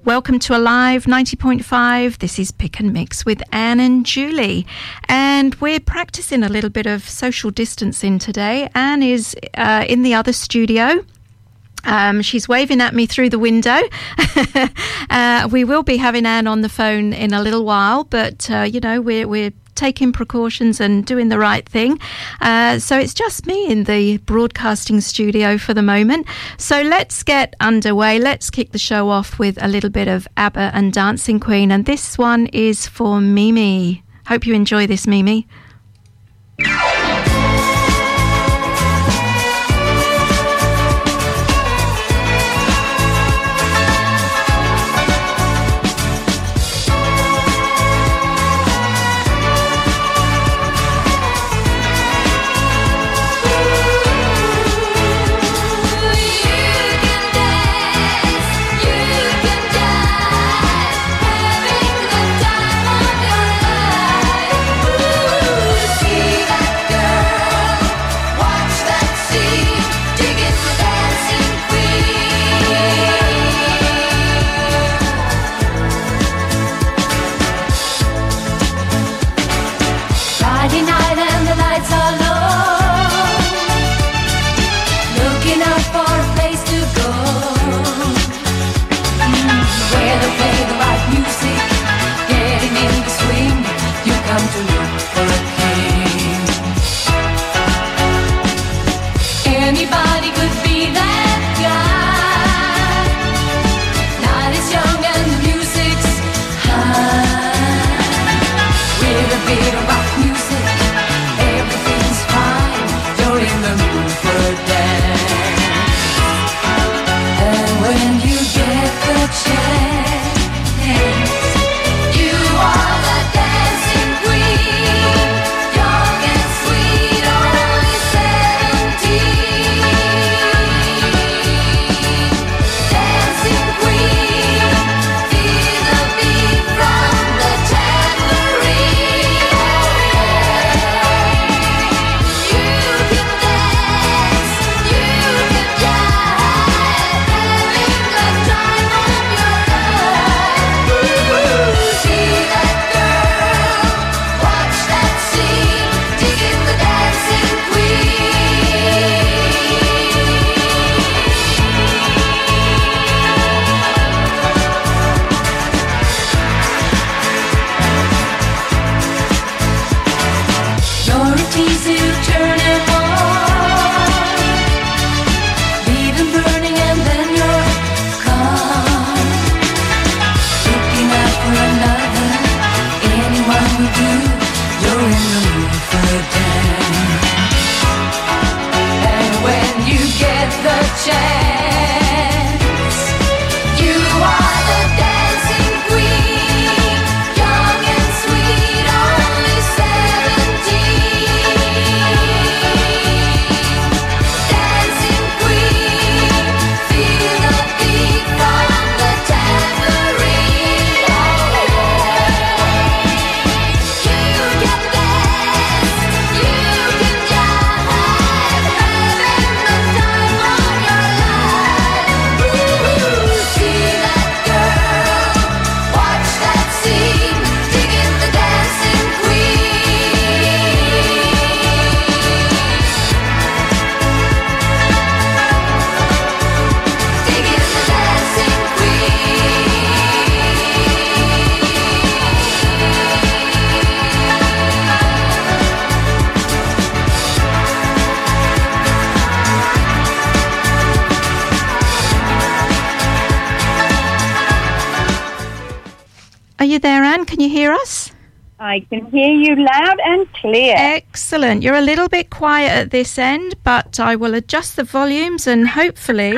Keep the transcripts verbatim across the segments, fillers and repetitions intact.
Welcome to Alive ninety point five. This is Pick and Mix with Anne and Julie. And we're practicing a little bit of social distancing today. Anne is uh, in the other studio. Um, she's waving at me through the window. uh, we will be having Anne on the phone in a little while, but, uh, you know, we're, we're taking precautions and doing the right thing. Uh, so it's just me in the broadcasting studio for the moment. So let's get underway. Let's kick the show off with a little bit of ABBA and Dancing Queen. And this one is for Mimi. Hope you enjoy this, Mimi. Are you there, Anne? Can you hear us? I can hear you loud and clear. Excellent. You're a little bit quiet at this end, but I will adjust the volumes and hopefully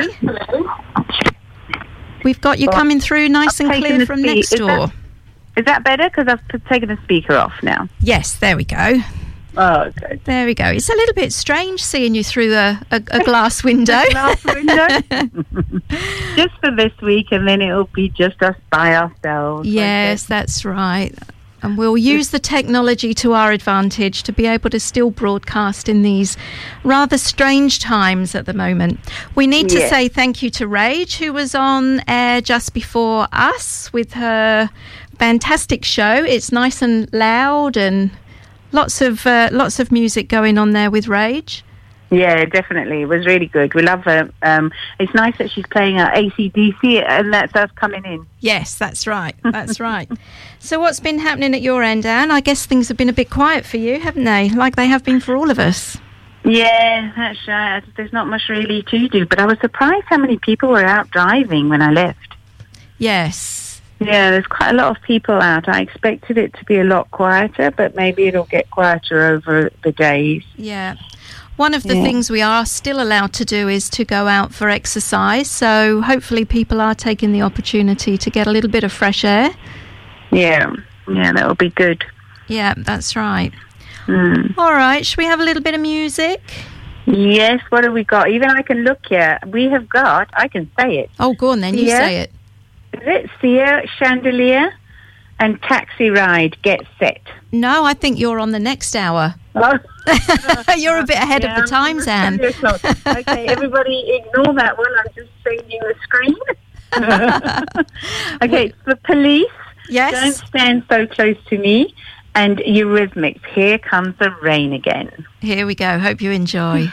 we've got you coming through nice and clear from next door. Is that better? Because I've taken the speaker off now. Yes, there we go. Oh, okay. There we go. It's a little bit strange seeing you through a, a, a glass window. A glass window? Just for this week, and then it'll be just us by ourselves. Yes, that's right. And we'll use the technology to our advantage to be able to still broadcast in these rather strange times at the moment. We need to Yeah. say thank you to Rage, who was on air just before us with her fantastic show. It's nice and loud and lots of uh, lots of music going on there with Rage. Yeah, definitely. It was really good. We love her. Um, it's nice that she's playing uh, A C D C, and that's us coming in. Yes, that's right. That's right. So what's been happening at your end, Anne? I guess things have been a bit quiet for you, haven't they? Like they have been for all of us. Yeah, that's right. There's not much really to do, but I was surprised how many people were out driving when I left. Yes. Yeah, there's quite a lot of people out. I expected it to be a lot quieter, but maybe it'll get quieter over the days. Yeah. One of the Yeah. things we are still allowed to do is to go out for exercise. So hopefully people are taking the opportunity to get a little bit of fresh air. Yeah, yeah, that'll be good. Yeah, that's right. Mm. All right. Should we have a little bit of music? Yes, what have we got? Even I can look here. We have got, I can say it. Oh, go on then. You Yeah. say it. Is it Sia, Chandelier, and Taxi Ride, Get Set? No, I think you're on the next hour. Oh. You're a bit ahead Yeah, of the times, Anne. Okay, everybody ignore that one. I'm just changing the screen. Okay, it's The Police. Yes. Don't Stand So Close to Me. And Eurythmics, Here Comes the Rain Again. Here we go. Hope you enjoy.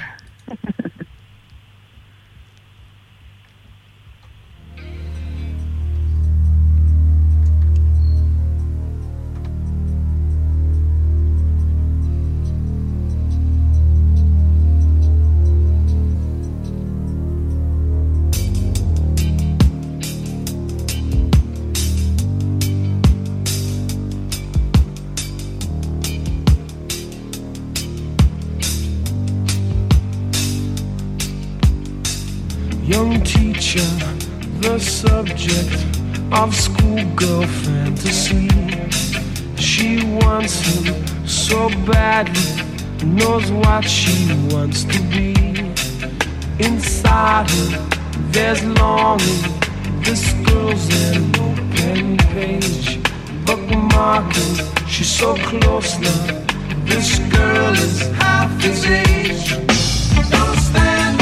Young teacher, the subject of schoolgirl fantasy. She wants him so badly, knows what she wants to be. Inside her, there's longing. This girl's an open page, bookmarking. She's so close now. This girl is half his age. Don't stand.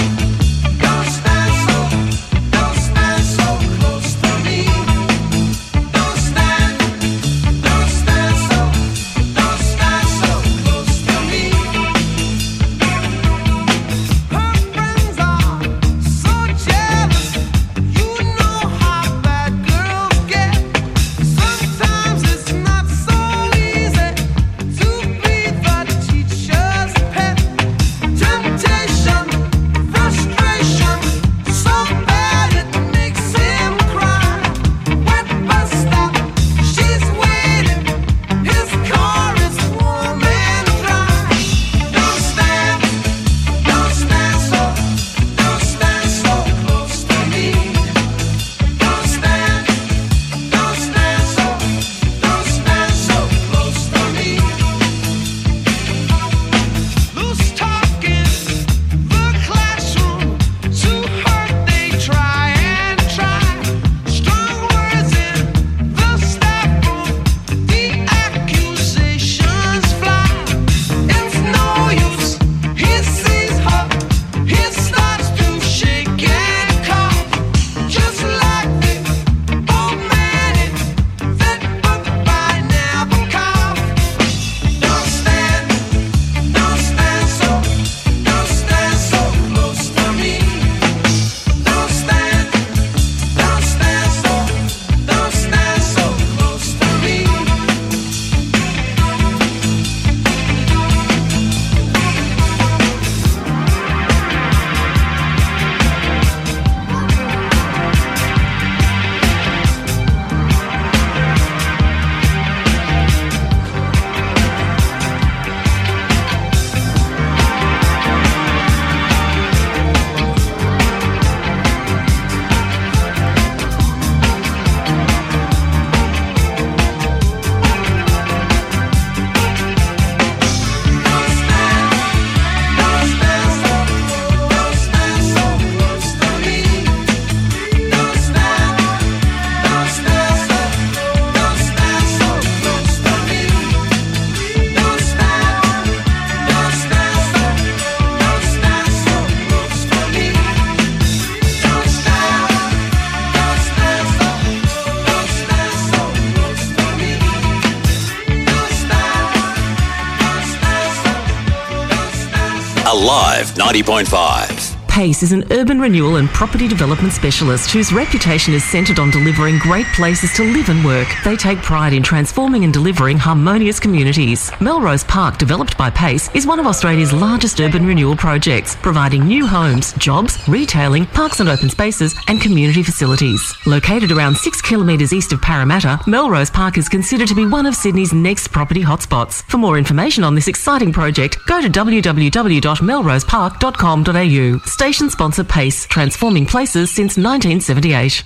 Temptation Alive ninety point five. PACE is an urban renewal and property development specialist whose reputation is centred on delivering great places to live and work. They take pride in transforming and delivering harmonious communities. Melrose Park, developed by PACE, is one of Australia's largest urban renewal projects, providing new homes, jobs, retailing, parks and open spaces and community facilities. Located around six kilometres east of Parramatta, Melrose Park is considered to be one of Sydney's next property hotspots. For more information on this exciting project, go to w w w dot melrose park dot com dot a u. Station sponsor PACE, transforming places since nineteen seventy-eight.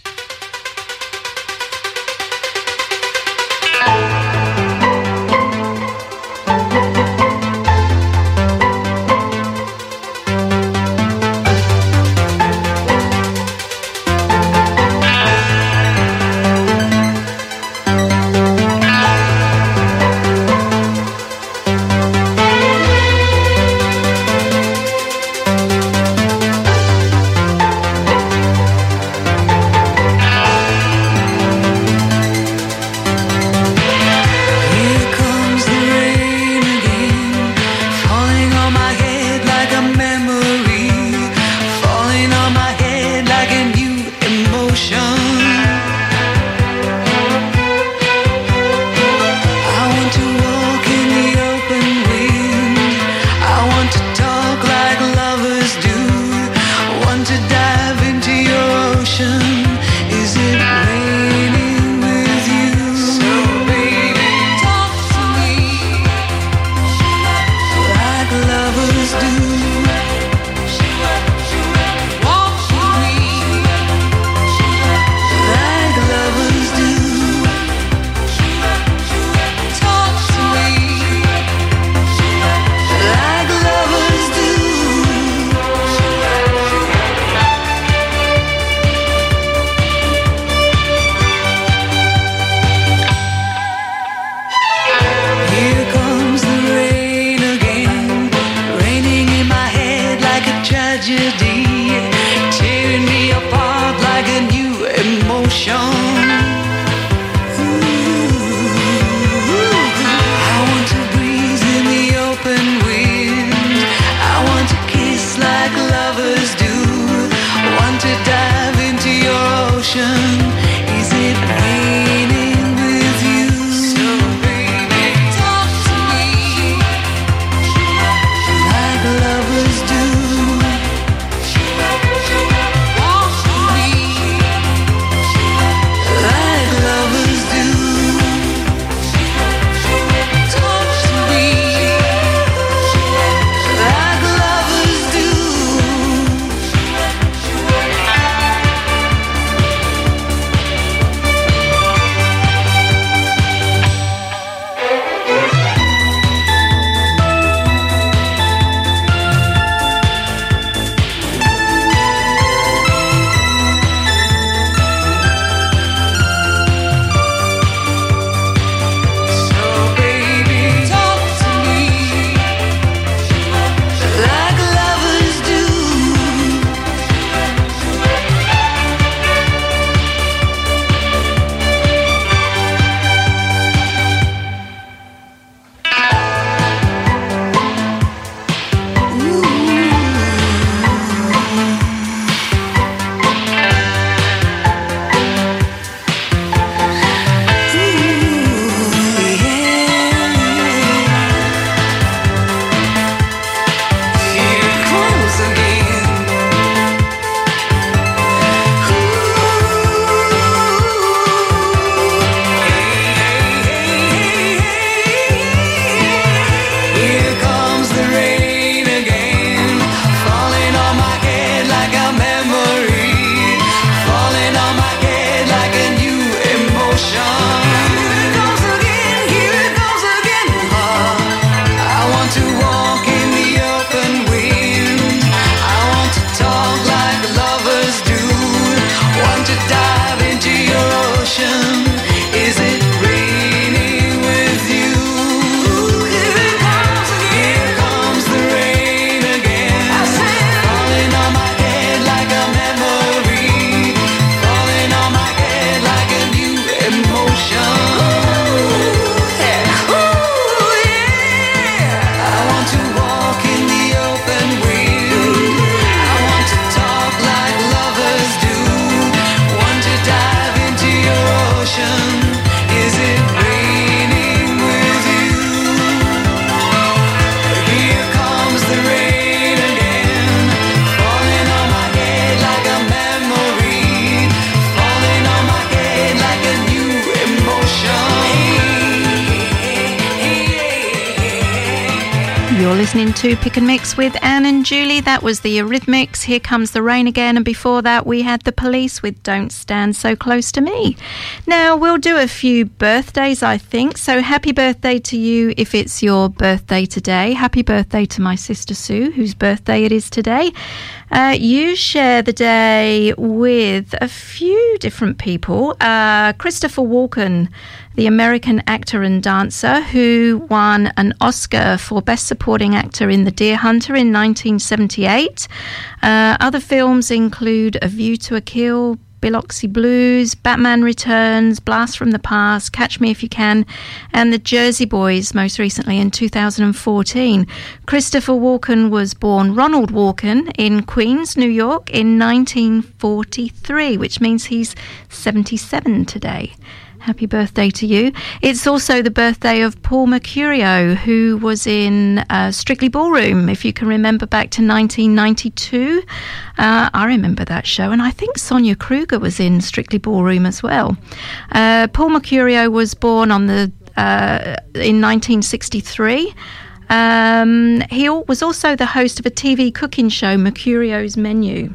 listening to Pick and Mix with Anne and Julie. That was the Eurythmics, Here Comes the Rain Again, and before that we had the Police with Don't Stand So Close to Me. Now we'll do a few birthdays, I think, so happy birthday to you if it's your birthday today. Happy birthday to my sister Sue, whose birthday it is today. Uh, you share the day with a few different people. Uh, Christopher Walken, the American actor and dancer who won an Oscar for Best Supporting Actor in The Deer Hunter in nineteen seventy-eight. Uh, other films include A View to a Kill, Biloxi Blues, Batman Returns, Blast from the Past, Catch Me If You Can, and The Jersey Boys, most recently in two thousand fourteen. Christopher Walken was born Ronald Walken in Queens, New York in nineteen forty-three, which means he's seventy-seven today. Happy birthday to you. It's also the birthday of Paul Mercurio, who was in uh, Strictly Ballroom, if you can remember back to nineteen ninety-two. Uh, I remember that show, and I think Sonia Kruger was in Strictly Ballroom as well. Uh, Paul Mercurio was born on the uh, in nineteen sixty-three. Um, he was also the host of a T V cooking show, Mercurio's Menu.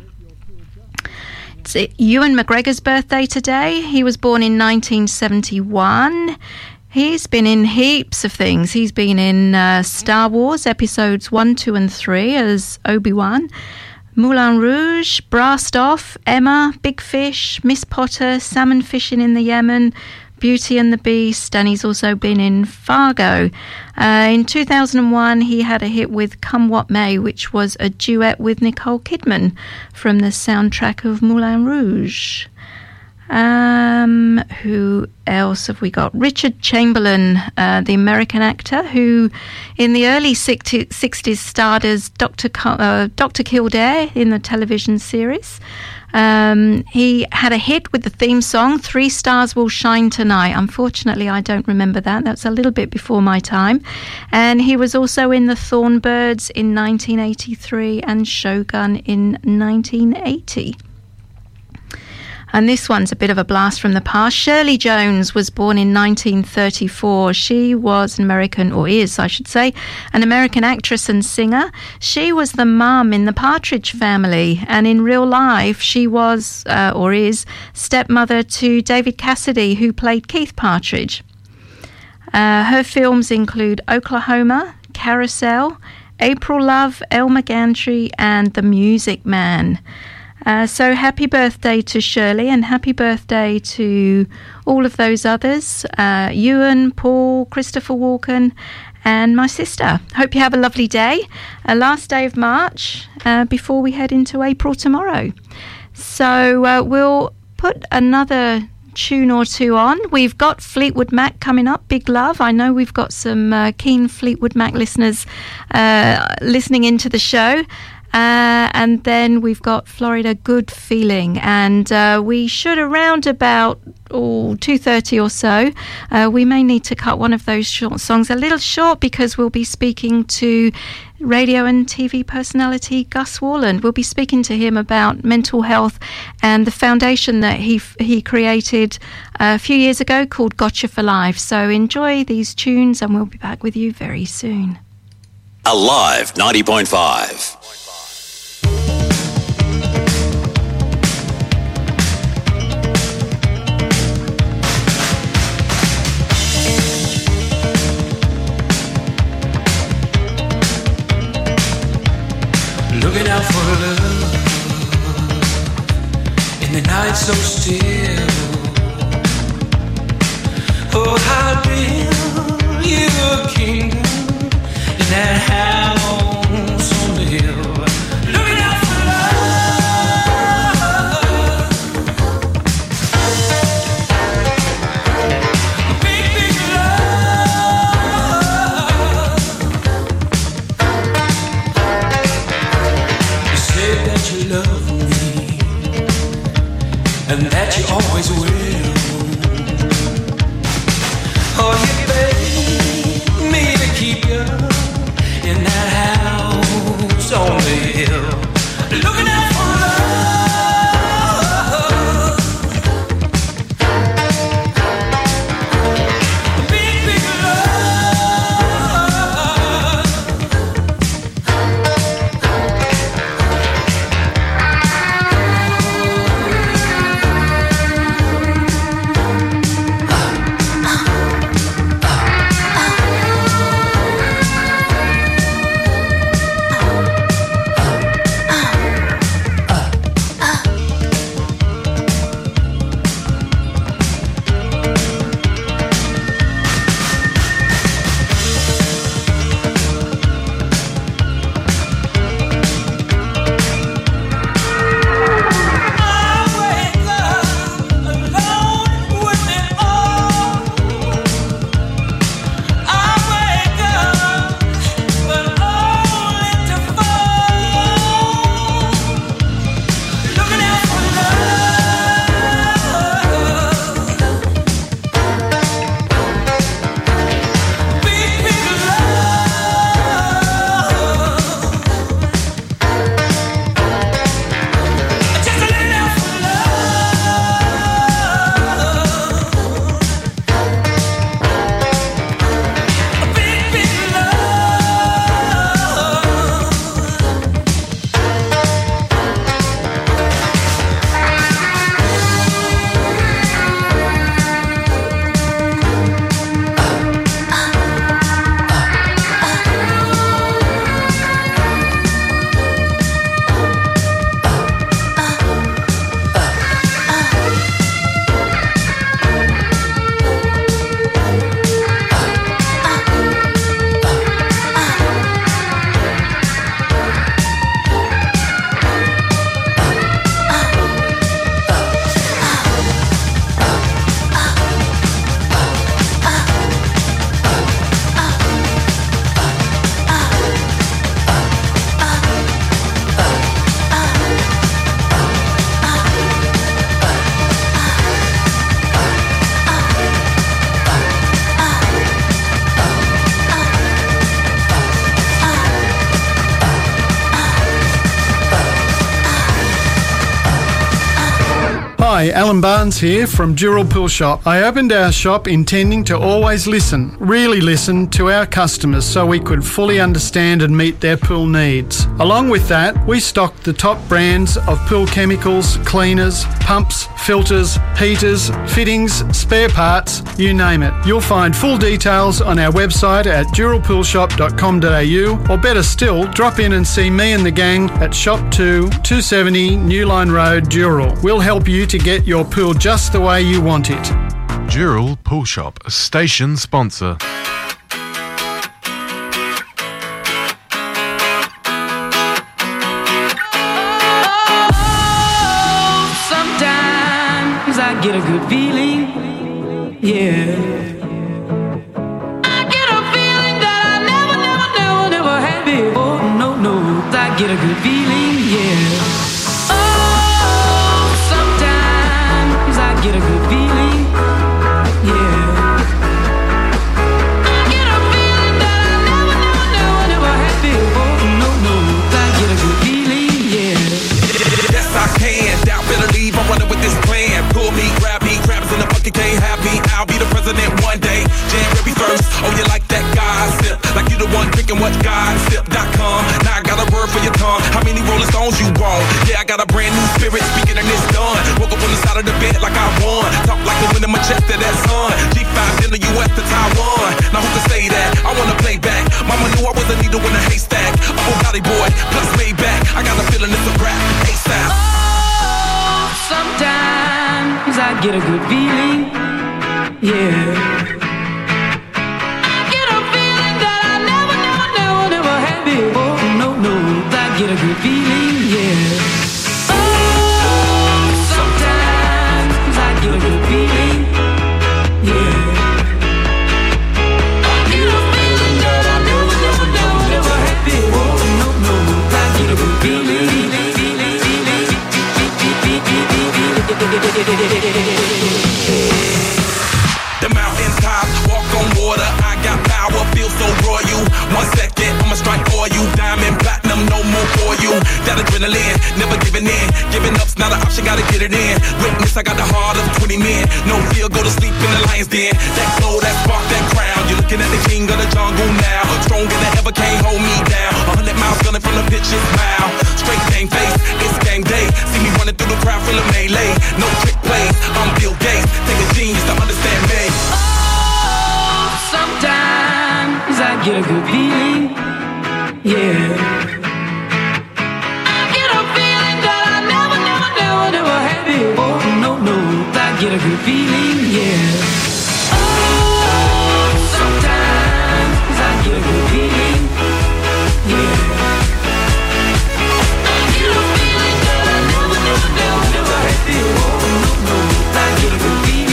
It's Ewan McGregor's birthday today. He was born in nineteen seventy-one. He's been in heaps of things. He's been in uh, Star Wars episodes one, two and three as Obi-Wan, Moulin Rouge, Brassed Off, Emma, Big Fish, Miss Potter, Salmon Fishing in the Yemen, Beauty and the Beast, and he's also been in Fargo. Uh, in two thousand one, he had a hit with Come What May, which was a duet with Nicole Kidman from the soundtrack of Moulin Rouge. Um, who else have we got? Richard Chamberlain, uh, the American actor, who in the early sixties starred as Doctor Co- uh, Doctor Kildare in the television series. Um, he had a hit with the theme song, Three Stars Will Shine Tonight. Unfortunately, I don't remember that. That's a little bit before my time. And he was also in The Thornbirds in nineteen eighty-three and Shogun in nineteen eighty. And this one's a bit of a blast from the past. Shirley Jones was born in nineteen thirty-four. She was an American, or is, I should say, an American actress and singer. She was the mum in the Partridge Family, and in real life she was, uh, or is, stepmother to David Cassidy, who played Keith Partridge. Uh, her films include Oklahoma, Carousel, April Love, Elmer Gantry, and The Music Man. Uh, so happy birthday to Shirley, and happy birthday to all of those others, uh, Ewan, Paul, Christopher Walken, and my sister. Hope you have a lovely day, uh, last day of March, uh, before we head into April tomorrow. So uh, we'll put another tune or two on. We've got Fleetwood Mac coming up, Big Love. I know we've got some uh, keen Fleetwood Mac listeners uh, listening into the show. Uh, and then we've got Florida Good Feeling, and uh, we should around about oh, two thirty or so. Uh, we may need to cut one of those short songs a little short because we'll be speaking to radio and T V personality Gus Worland. We'll be speaking to him about mental health and the foundation that he he created a few years ago called Gotcha for Life. So enjoy these tunes, and we'll be back with you very soon. Alive ninety point five. Looking out for love in the night so still. Oh, I'll build you a kingdom in that house on the hill. Looking out for love, a big, big love. You love me, and that you always will. Oh, you beg me to keep you in that Hi, Alan Barnes here from Dural Pool Shop. I opened our shop intending to always listen, really listen to our customers so we could fully understand and meet their pool needs. Along with that, we stocked the top brands of pool chemicals, cleaners, pumps, filters, heaters, fittings, spare parts, you name it. You'll find full details on our website at dural pool shop dot com dot a u, or better still, drop in and see me and the gang at Shop two, two seventy New Line Road, Dural. We'll help you to get your pool just the way you want it. Dural Pool Shop, a station sponsor. Sometimes I get a good feeling, yeah. I get a feeling that I never, never, never, never had before. No, no, I get a good feeling, yeah. Oh, sometimes I get a good feeling, yeah. I get a feeling that I never, never, never, never had before. No, no, I get a good feeling, yeah. Yes, I can. Doubt, better leave. I'm running with this plan. Pull me, grab me, crabs in the bucket, can't have me. I'll be the president one day. January first. Oh, you like that gossip? Like you the one drinking what gossip dot com. Now I got a word for your tongue. How many Rolling Stones you want? Yeah, I got a brand new spirit. Speaking and it's done. Woke up on the side of the bed like I won. Talk like the wind in my chest to that sun. G five in the U S to Taiwan. Now who can say that? I wanna play back. Mama knew I was a needle in a haystack. A whole body boy, plus way back. I got a feeling it's a rap. ASAP. Oh, sometimes I get a good feeling, yeah. I get a feeling that I never, never, never, never had before. No, no, I get a good feeling, yeah. Oh, sometimes I get a good feeling, yeah. I get a feeling that I never, never, never, never had before. No, no, I get a good feeling. The mountain top, walk on water. I got power, feel so royal. One second, I'ma strike for you. Diamond, platinum, no more for you. That adrenaline, never giving in. Giving up's not an option, gotta get it in. Witness, I got the heart of twenty men. No fear, go to sleep in the lion's den. That glow, that spark, that crown. You're looking at the king of the jungle now. Stronger than ever, can't hold me down. A hundred miles gunning from the pitch's mile. Straight game face, it's game day. See me running through the crowd, feel a melee. No trick plays, I'm Bill Gates. Take a genius to understand me. Oh, sometimes I get a good feeling, yeah. I get a feeling that I never, never, never, never had before. No, no, I get a good feeling, yeah. Oh, sometimes I get a good feeling, yeah. I get a feeling that I never, never, never, never had before. No, no, I get a good feeling.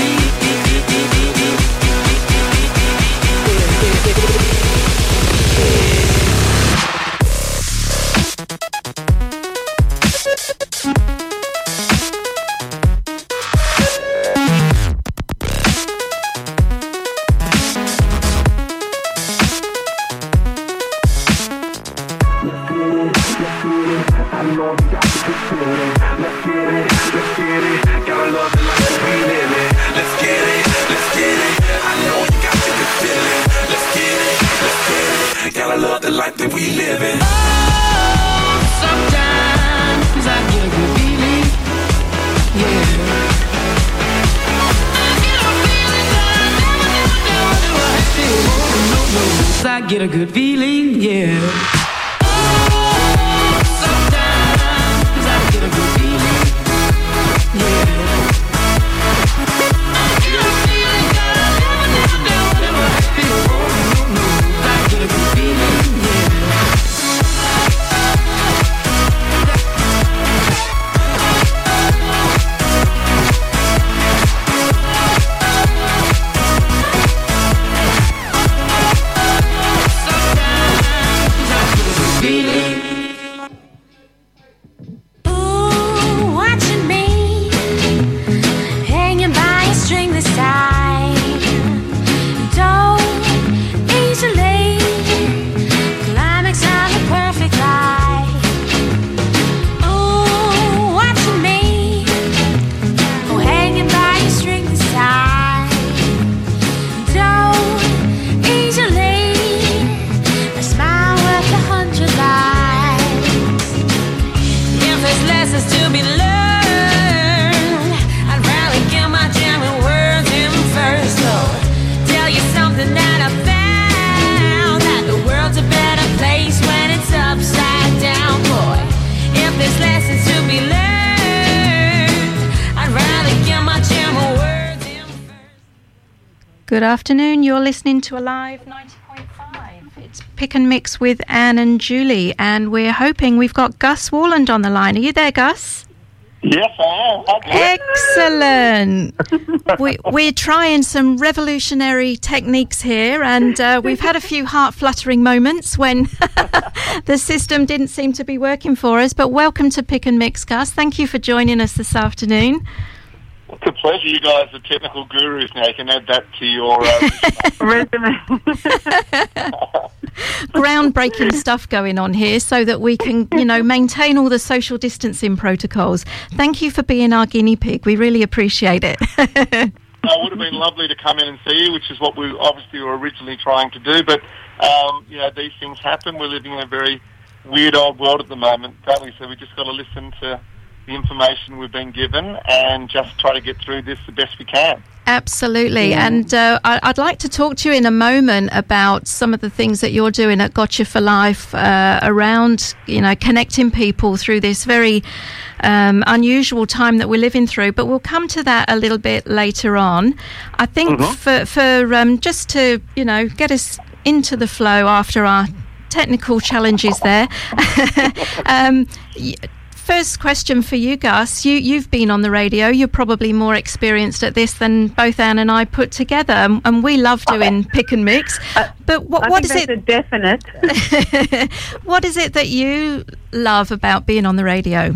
The life that we live in. Oh, sometimes I get a good feeling, yeah. I get a feeling that I never, never, never, never had before. No, no, I get a good feeling, yeah. Oh, sometimes I get a good feeling, yeah. I get a feeling that I never, never, never, never had before. No, no, I get a good feeling. Good afternoon. You're listening to Alive ninety point five. It's Pick and Mix with Anne and Julie, and we're hoping we've got Gus Warland on the line. Are you there, Gus? Yes, I am. Excellent. we, we're trying some revolutionary techniques here, and uh, we've had a few heart-fluttering moments when the system didn't seem to be working for us. But welcome to Pick and Mix, Gus. Thank you for joining us this afternoon. It's a pleasure. You guys are technical gurus now. You can add that to your uh, resume. Groundbreaking stuff going on here so that we can, you know, maintain all the social distancing protocols. Thank you for being our guinea pig. We really appreciate it. It would have been lovely to come in and see you, which is what we obviously were originally trying to do. But, um, you know, these things happen. We're living in a very weird old world at the moment, don't we? So we just got to listen to the information we've been given and just try to get through this the best we can. Absolutely. Yeah. And uh, I'd like to talk to you in a moment about some of the things that you're doing at Gotcha for Life uh, around, you know, connecting people through this very um, unusual time that we're living through. But we'll come to that a little bit later on. I think mm-hmm. for, for um, just to, you know, get us into the flow after our technical challenges there. um First question for you, Gus. You, you've been on the radio. You're probably more experienced at this than both Anne and I put together, and, and we love doing pick and mix. But what, I what think is that's it? A definite. What is it that you love about being on the radio?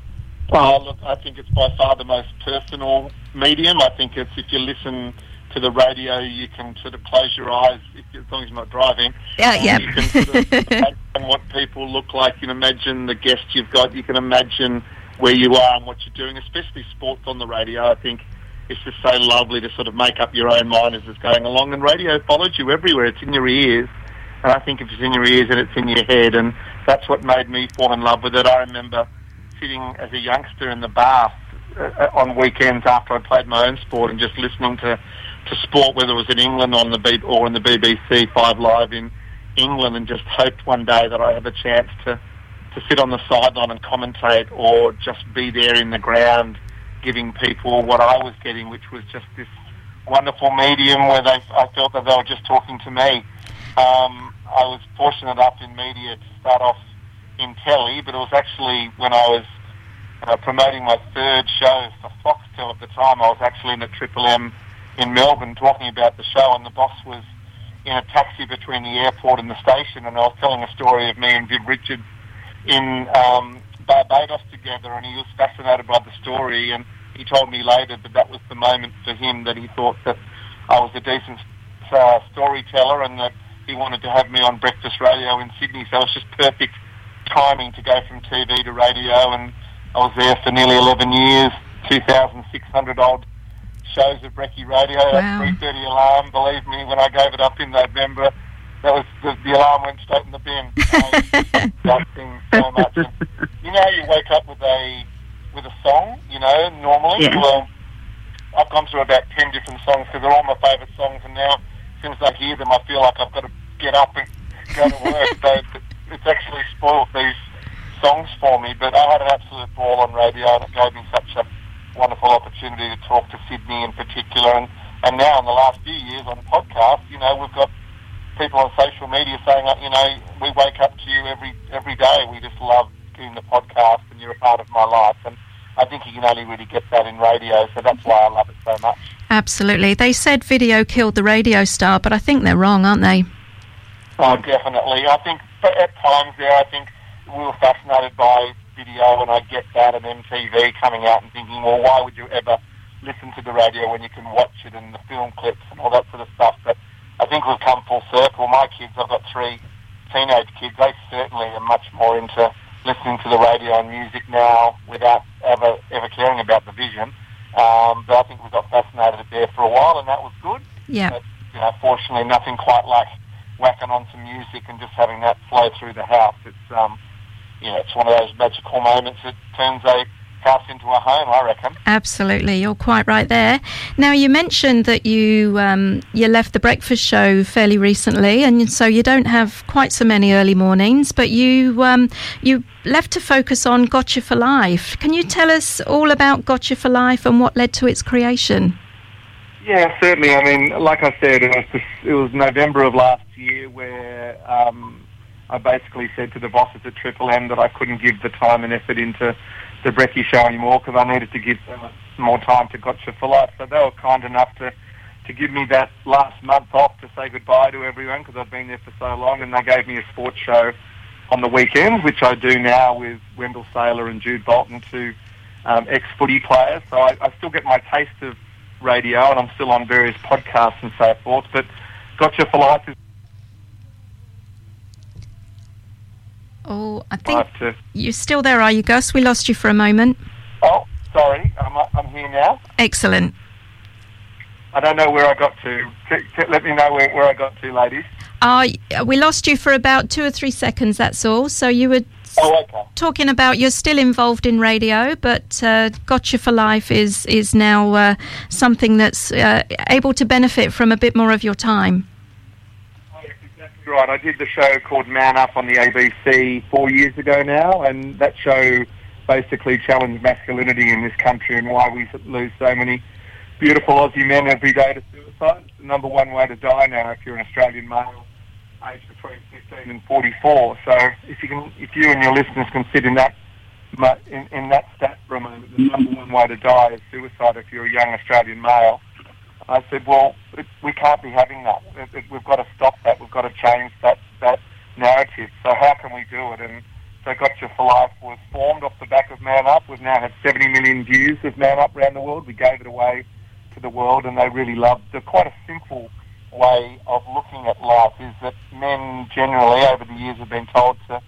Well, look, I think it's by far the most personal medium. I think it's if you listen to the radio, you can sort of close your eyes, if, as long as you're not driving. Yeah, yeah. You can sort of imagine what people look like. You can imagine the guests you've got. You can imagine where you are and what you're doing, especially sports on the radio. I think it's just so lovely to sort of make up your own mind as it's going along. And radio follows you everywhere. It's in your ears. And I think if it's in your ears and it's in your head, and that's what made me fall in love with it. I remember sitting as a youngster in the bath uh, on weekends after I played my own sport and just listening to to sport, whether it was in England on the B- or in the B B C Five Live in England, and just hoped one day that I have a chance to, to sit on the sideline and commentate, or just be there in the ground giving people what I was getting, which was just this wonderful medium where they I felt that they were just talking to me. Um, I was fortunate enough in media to start off in telly, but it was actually when I was uh, promoting my third show for Foxtel at the time. I was actually in a Triple M in Melbourne talking about the show, and the boss was in a taxi between the airport and the station, and I was telling a story of me and Viv Richards in um, Barbados together, and he was fascinated by the story, and he told me later that that was the moment for him that he thought that I was a decent uh, storyteller and that he wanted to have me on breakfast radio in Sydney. So it was just perfect timing to go from T V to radio, and I was there for nearly eleven years, two thousand six hundred odd shows of Brekkie Radio. Wow. That three thirty alarm, believe me, when I gave it up in November, that was the, the alarm went straight in the bin. I loved things so much. And you know, you wake up with a with a song, you know, normally. Yeah. Well, I've gone through about ten different songs because they're all my favourite songs, and now as soon as I hear them, I feel like I've got to get up and go to work. So it's actually spoiled these songs for me. But I had an absolute ball on radio, and it gave me such a wonderful opportunity to talk to Sydney in particular, and, and now in the last few years on podcasts, you know, we've got people on social media saying, you know, we wake up to you every every day. We just love doing the podcast, and you're a part of my life. And I think you can only really get that in radio, so that's why I love it so much. Absolutely. They said video killed the radio star, but I think they're wrong, aren't they? Oh, definitely. I think at times there, I think we were fascinated by video, and I get that, and M T V coming out and thinking, well, why would you ever listen to the radio when you can watch it and the film clips and all that sort of stuff? But I think we've come full circle. My kids, I've got three teenage kids, they certainly are much more into listening to the radio and music now without ever ever caring about the vision. Um, but I think we got fascinated there for a while, and that was good. Yeah. But, you know, fortunately, nothing quite like whacking on some music and just having that flow through the house. It's um, you know, it's one of those magical moments that turns a house into a home, I reckon. Absolutely, you're quite right there. Now, you mentioned that you um, you left the breakfast show fairly recently, and so you don't have quite so many early mornings, but you um, you left to focus on Gotcha for Life. Can you tell us all about Gotcha for Life and what led to its creation? Yeah, certainly. I mean, like I said, it was just, it was November of last year where um, I basically said to the bosses at Triple M that I couldn't give the time and effort into the Brekkie show anymore because I needed to give them more time to Gotcha for Life. So they were kind enough to, to give me that last month off to say goodbye to everyone because I've been there for so long, and they gave me a sports show on the weekends, which I do now with Wendell Saylor and Jude Bolton, two um, ex-footy players. So I, I still get my taste of radio, and I'm still on various podcasts and so forth. But Gotcha for Life is... Oh, I think I to... you're still there, are you, Gus? We lost you for a moment. Oh, sorry. I'm, I'm here now. Excellent. I don't know where I got to. T- t- let me know where, where I got to, ladies. Uh, we lost you for about two or three seconds, that's all. So you were oh, okay. talking about you're still involved in radio, but uh, Gotcha for Life is, is now uh, something that's uh, able to benefit from a bit more of your time. Oh, that's exactly right. I did the show called Man Up on the A B C four years ago now, and that show basically challenged masculinity in this country and why we lose so many beautiful Aussie men every day to suicide. It's the number one way to die now if you're an Australian male aged between fifteen and forty-four. So if you can, if you and your listeners can sit in that in, in that stat for a moment, the number one way to die is suicide if you're a young Australian male. I said, well, it, we can't be having that. It, it, we've got to stop that. We've got to change that that narrative. So how can we do it? And so Gotcha for Life was formed off the back of Man Up. We've now had seventy million views of Man Up around the world. We gave it away to the world, and they really loved it. Quite a simple way of looking at life is that men generally over the years have been told to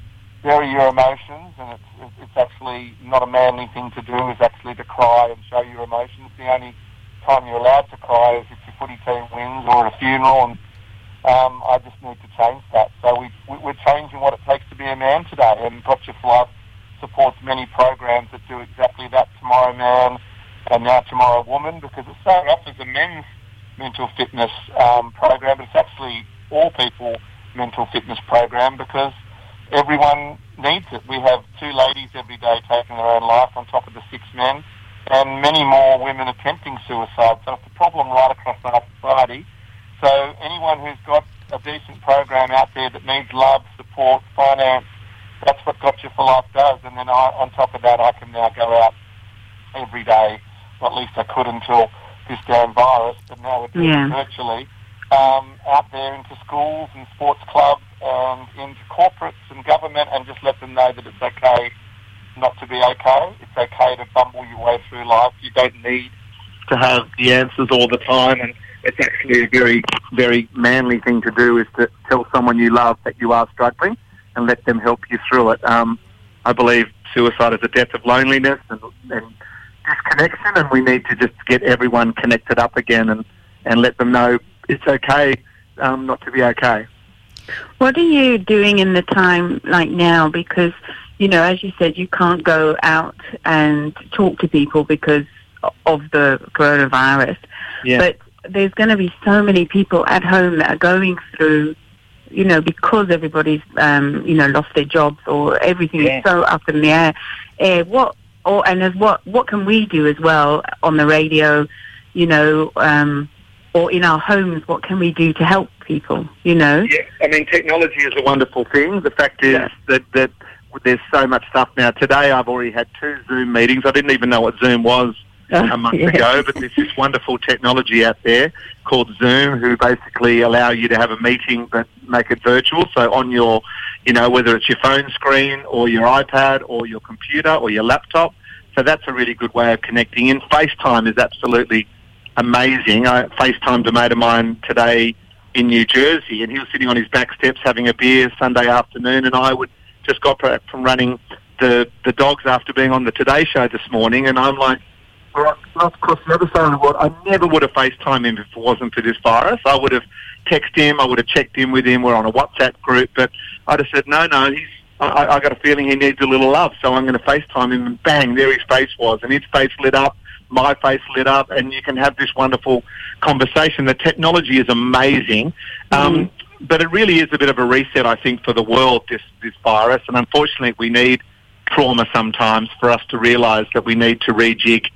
bury your emotions, and it's, it's actually not a manly thing to do, is actually to cry and show your emotions. The only time you're allowed to cry is if your footy team wins or at a funeral, and um, I just need to change that. So we, we're changing what it takes to be a man today, and Gotcha for Life supports many programs that do exactly that. Tomorrow Man and now Tomorrow Woman, because it started off as a men's mental fitness um, program, but it's actually all people mental fitness program because everyone needs it. We have two ladies every day taking their own life on top of the six men, and many more women attempting suicide. So it's a problem right across our society. So anyone who's got a decent program out there that needs love, support, finance, that's what Gotcha for Life does. And then I, on top of that, I can now go out every day. Well, at least I could until this damn virus, but now we're doing yeah. it virtually, um, out there into schools and sports clubs and into corporates and government, and just let them know that it's okay not to be okay. It's okay to bumble your way through life. You don't need to have the answers all the time, and it's actually a very, very manly thing to do is to tell someone you love that you are struggling and let them help you through it. Um, I believe suicide is a death of loneliness and, and disconnection, and we need to just get everyone connected up again and, and let them know it's okay um, not to be okay. What are you doing in the time like now? Because, you know, as you said, you can't go out and talk to people because of the coronavirus. Yeah. But there's going to be so many people at home that are going through, you know, because everybody's, um, you know, lost their jobs or everything yeah. is so up in the air. Uh, what Or and as what what can we do as well on the radio, you know, um, or in our homes? What can we do to help people? You know. Yeah, I mean, technology is a wonderful thing. The fact is yeah. that that there's so much stuff now. Today, I've already had two Zoom meetings. I didn't even know what Zoom was a month yeah. ago, but there's this wonderful technology out there called Zoom, who basically allow you to have a meeting but make it virtual. So on your, you know, whether it's your phone screen or your iPad or your computer or your laptop. So that's a really good way of connecting. And FaceTime is absolutely amazing. I FaceTimed a mate of mine today in New Jersey, and he was sitting on his back steps having a beer Sunday afternoon, and I would just got back from running the the dogs after being on the Today Show this morning, and I'm like, well, across the other side of the world, I never would have FaceTimed him if it wasn't for this virus. I would have texted him, I would have checked in with him, we're on a WhatsApp group, but I just said, no, no, he's, I, I got a feeling he needs a little love, so I'm going to FaceTime him, and bang, there his face was, and his face lit up, my face lit up, and you can have this wonderful conversation. The technology is amazing, um, mm-hmm. but it really is a bit of a reset, I think, for the world, this, this virus, and unfortunately we need trauma sometimes for us to realise that we need to rejig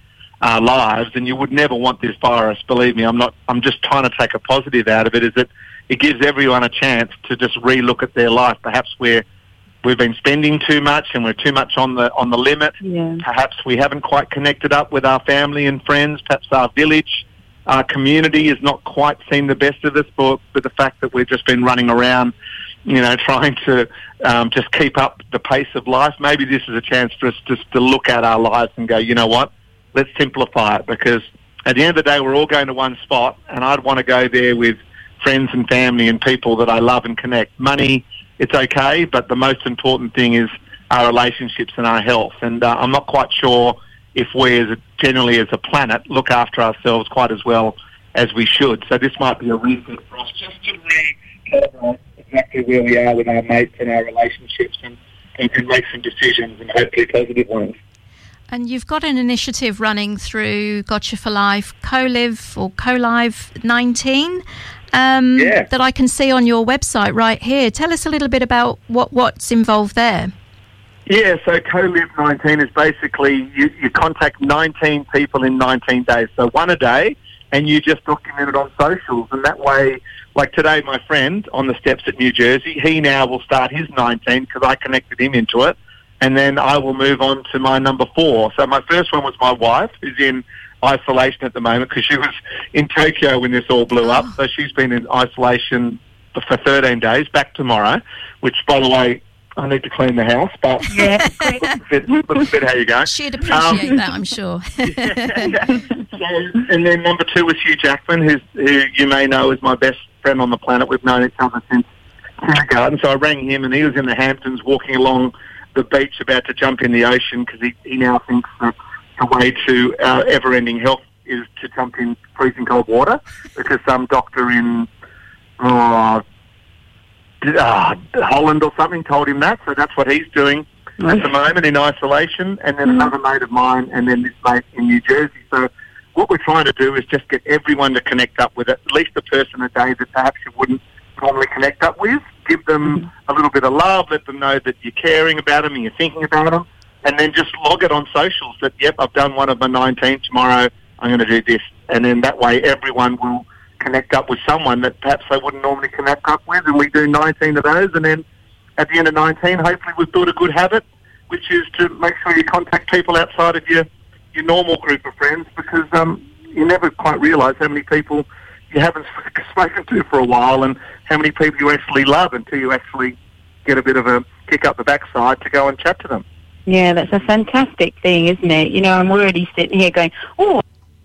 our lives, and you would never want this virus. Believe me, I'm not. I'm just trying to take a positive out of it. Is that it gives everyone a chance to just relook at their life. Perhaps we're we've been spending too much, and we're too much on the on the limit. Yeah. Perhaps we haven't quite connected up with our family and friends. Perhaps our village, our community has not quite seen the best of us, but with the fact that we've just been running around, you know, trying to um, just keep up the pace of life. Maybe this is a chance for us just to look at our lives and go, you know what, let's simplify it, because at the end of the day, we're all going to one spot, and I'd want to go there with friends and family and people that I love and connect. Money, it's okay, but the most important thing is our relationships and our health. And uh, I'm not quite sure if we, as a, generally as a planet, look after ourselves quite as well as we should. So this might be a reason for us just to recalibrate exactly where we are with our mates and our relationships, and, and, and make some decisions, and hopefully positive ones. And you've got an initiative running through Gotcha for Life, CoLive or CoLive nineteen, um, yeah. that I can see on your website right here. Tell us a little bit about what, what's involved there. Yeah, so CoLive nineteen is basically you, you contact nineteen people in nineteen days, so one a day, and you just document it on socials. And that way, like today, my friend on the steps at New Jersey, he now will start his nineteen because I connected him into it. And then I will move on to my number four. So my first one was my wife, who's in isolation at the moment because she was in Tokyo when this all blew up. So she's been in isolation for thirteen days, back tomorrow, which, by the way, I need to clean the house, but yeah. looks, a bit, looks a bit how you go. She'd appreciate um, that, I'm sure. yeah. So, and then number two was Hugh Jackman, who's, who you may know is my best friend on the planet. We've known each other since kindergarten. So I rang him, and he was in the Hamptons walking along the beach about to jump in the ocean because he, he now thinks that the way to uh, ever-ending health is to jump in freezing cold water because some doctor in uh, uh, Holland or something told him that. So that's what he's doing at the moment in isolation. And then another mate of mine, and then this mate in New Jersey. So what we're trying to do is just get everyone to connect up with at least a person a day that perhaps you wouldn't normally connect up with. Give them a little bit of love, let them know that you're caring about them and you're thinking about them, and then just log it on socials that, yep, I've done one of my nineteen, tomorrow I'm going to do this. And then that way everyone will connect up with someone that perhaps they wouldn't normally connect up with, and we do nineteen of those, and then at the end of nineteen, hopefully we've built a good habit, which is to make sure you contact people outside of your, your normal group of friends, because um, you never quite realise how many people you haven't spoken to for a while and how many people you actually love until you actually get a bit of a kick up the backside to go and chat to them. Yeah, that's a fantastic thing, isn't it? You know, I'm already sitting here going, oh,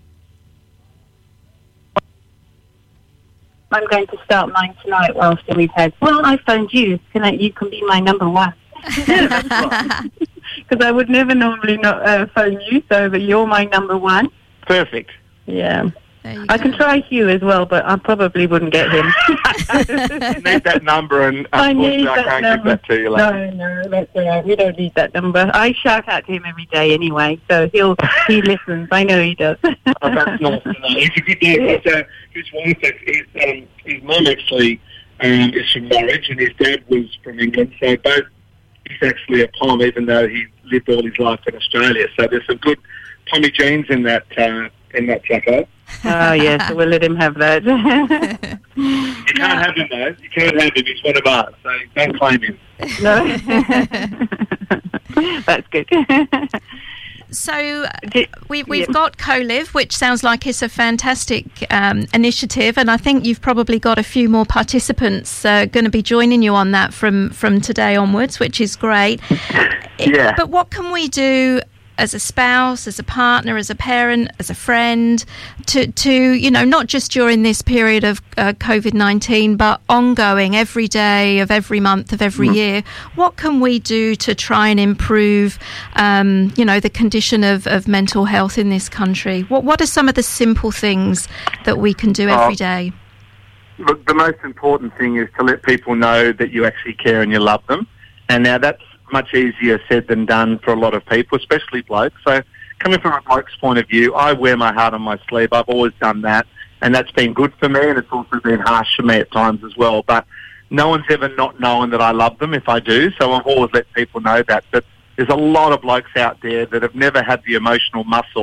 I'm going to start mine tonight whilst we've had, well, I phoned you. Can I, you can be my number one. Yeah, that's right. Because I would never normally not uh, phone you, so but you're my number one. Perfect. Yeah. I can try Hugh as well, but I probably wouldn't get him. Need that number, and I need I that can't number. give that to you later. No, no, that's all right. We don't need that number. I shout out to him every day anyway, so he'll he listens. I know he does. Oh, that's nice to know. He's a good dad. His, uh, his wife, his, um, his mum actually um, is from Norwich, and his dad was from England. So both, he's actually a Pom, even though he lived all his life in Australia. So there's some good Pommy genes in that uh, in that Jacko. Oh, yes, so we'll let him have that. You can't have him, though. You can't have him. He's one of ours, so don't claim him. No. That's good. So we, we've yeah. got CoLive, which sounds like it's a fantastic um, initiative, and I think you've probably got a few more participants uh, going to be joining you on that from, from today onwards, which is great. Yeah. But what can we do as a spouse, as a partner, as a parent, as a friend, to, to you know, not just during this period of uh, COVID nineteen, but ongoing, every day of every month of every mm. year, what can we do to try and improve, um, you know, the condition of, of mental health in this country? What What are some of the simple things that we can do every day? Look, the most important thing is to let people know that you actually care and you love them. And now that's much easier said than done for a lot of people, especially blokes. So coming from a bloke's point of view, I wear my heart on my sleeve. I've always done that, and that's been good for me, and it's also been harsh for me at times as well. But no one's ever not known that I love them if I do, so I've always let people know that. But there's a lot of blokes out there that have never had the emotional muscle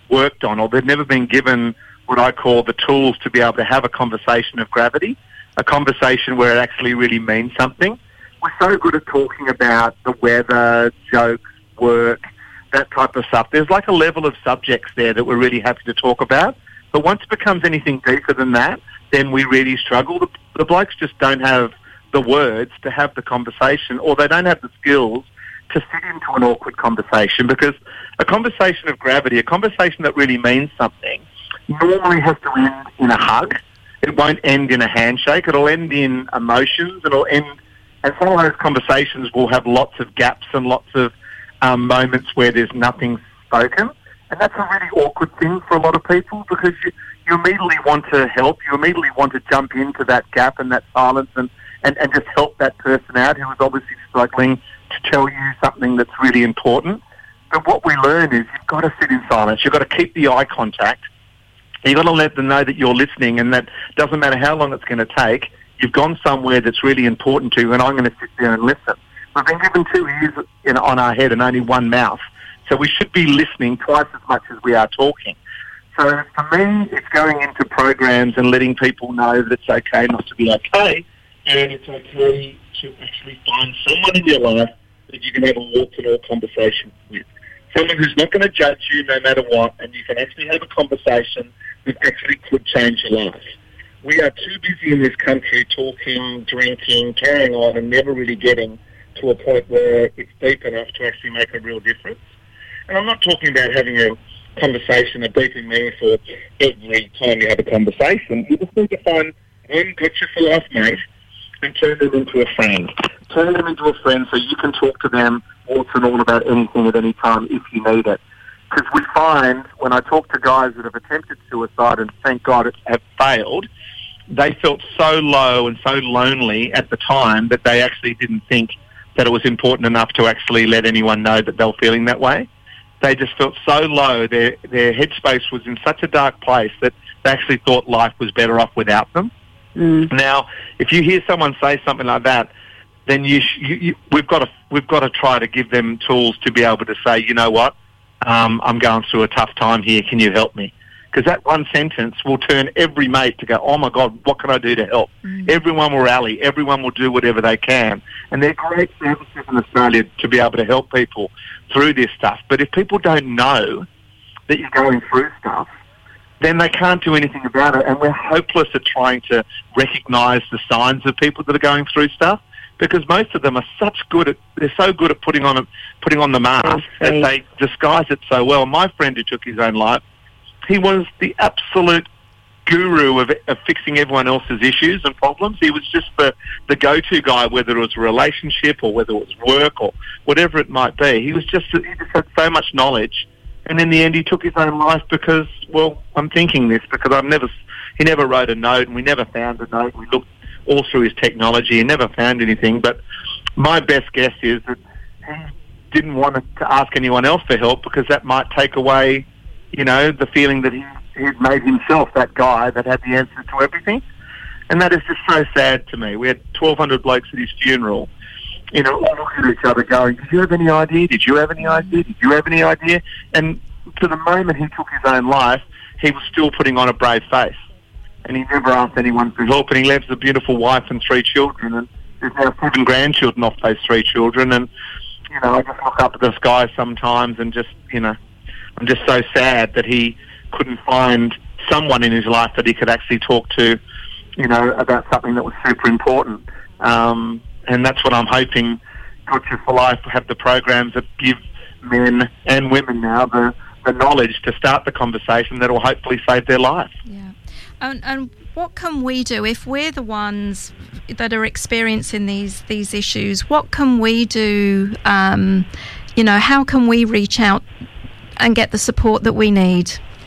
worked on, or they've never been given what I call the tools to be able to have a conversation of gravity, a conversation where it actually really means something. We're so good at talking about the weather, jokes, work, that type of stuff. There's like a level of subjects there that we're really happy to talk about. But once it becomes anything deeper than that, then we really struggle. The, the blokes just don't have the words to have the conversation, or they don't have the skills to sit into an awkward conversation, because a conversation of gravity, a conversation that really means something, normally has to end in a hug. It won't end in a handshake. It'll end in emotions. It'll end, and some of those conversations will have lots of gaps and lots of um, moments where there's nothing spoken. And that's a really awkward thing for a lot of people, because you, you immediately want to help. You immediately want to jump into that gap and that silence and, and, and just help that person out who is obviously struggling to tell you something that's really important. But what we learn is you've got to sit in silence. You've got to keep the eye contact. You've got to let them know that you're listening, and that doesn't matter how long it's going to take. You've gone somewhere that's really important to you, and I'm going to sit there and listen. We've been given two ears in, on our head and only one mouth, so we should be listening twice as much as we are talking. So for me, it's going into programs and letting people know that it's okay not to be okay, and it's okay to actually find someone in your life that you can have a walk-and-all conversation with. Someone who's not going to judge you no matter what, and you can actually have a conversation that actually could change your life. We are too busy in this country talking, drinking, carrying on, and never really getting to a point where it's deep enough to actually make a real difference. And I'm not talking about having a conversation, a deeply meaningful every time you have a conversation. You just need to find one gotcha for life, mate, and turn them into a friend. Turn them into a friend so you can talk to them warts and all about anything at any time if you need it. Because we find, when I talk to guys that have attempted suicide and thank God it have failed, they felt so low and so lonely at the time that they actually didn't think that it was important enough to actually let anyone know that they were feeling that way. They just felt so low, their their headspace was in such a dark place that they actually thought life was better off without them. Mm. Now, if you hear someone say something like that, then you, sh- you, you we've got to we've got to try to give them tools to be able to say, you know what, um, I'm going through a tough time here. Can you help me? Because that one sentence will turn every mate to go, oh my God, what can I do to help? Mm. Everyone will rally. Everyone will do whatever they can. And they're great services in Australia to be able to help people through this stuff. But if people don't know that you're going through stuff, then they can't do anything about it. And we're hopeless at trying to recognise the signs of people that are going through stuff, because most of them are such good at, they're so good at putting on a, putting on the mask, and they disguise it so well. My friend who took his own life, he was the absolute guru of, of fixing everyone else's issues and problems. He was just the, the go-to guy, whether it was a relationship or whether it was work or whatever it might be. He was just, he just had so much knowledge. And in the end, he took his own life because, well, I'm thinking this because I've never, he never wrote a note, and we never found a note. We looked all through his technology and never found anything. But my best guess is that he didn't want to ask anyone else for help, because that might take away, you know, the feeling that he had made himself that guy that had the answer to everything. And that is just so sad to me. We had twelve hundred blokes at his funeral, you know, all looking at each other going, did you have any idea? Did you have any idea? Did you have any idea? And to the moment he took his own life, he was still putting on a brave face. And he never asked anyone for help, and he left a beautiful wife and three children, and there's now seven grandchildren off those three children. And, you know, I just look up at the sky sometimes and just, you know, I'm just so sad that he couldn't find someone in his life that he could actually talk to, you know, about something that was super important. Um, and that's what I'm hoping Gotcha for Life have the programs that give men and women now the, the knowledge to start the conversation that will hopefully save their life. Yeah. And, and what can we do if we're the ones that are experiencing these, these issues? What can we do? Um, you know, how can we reach out and get the support that we need?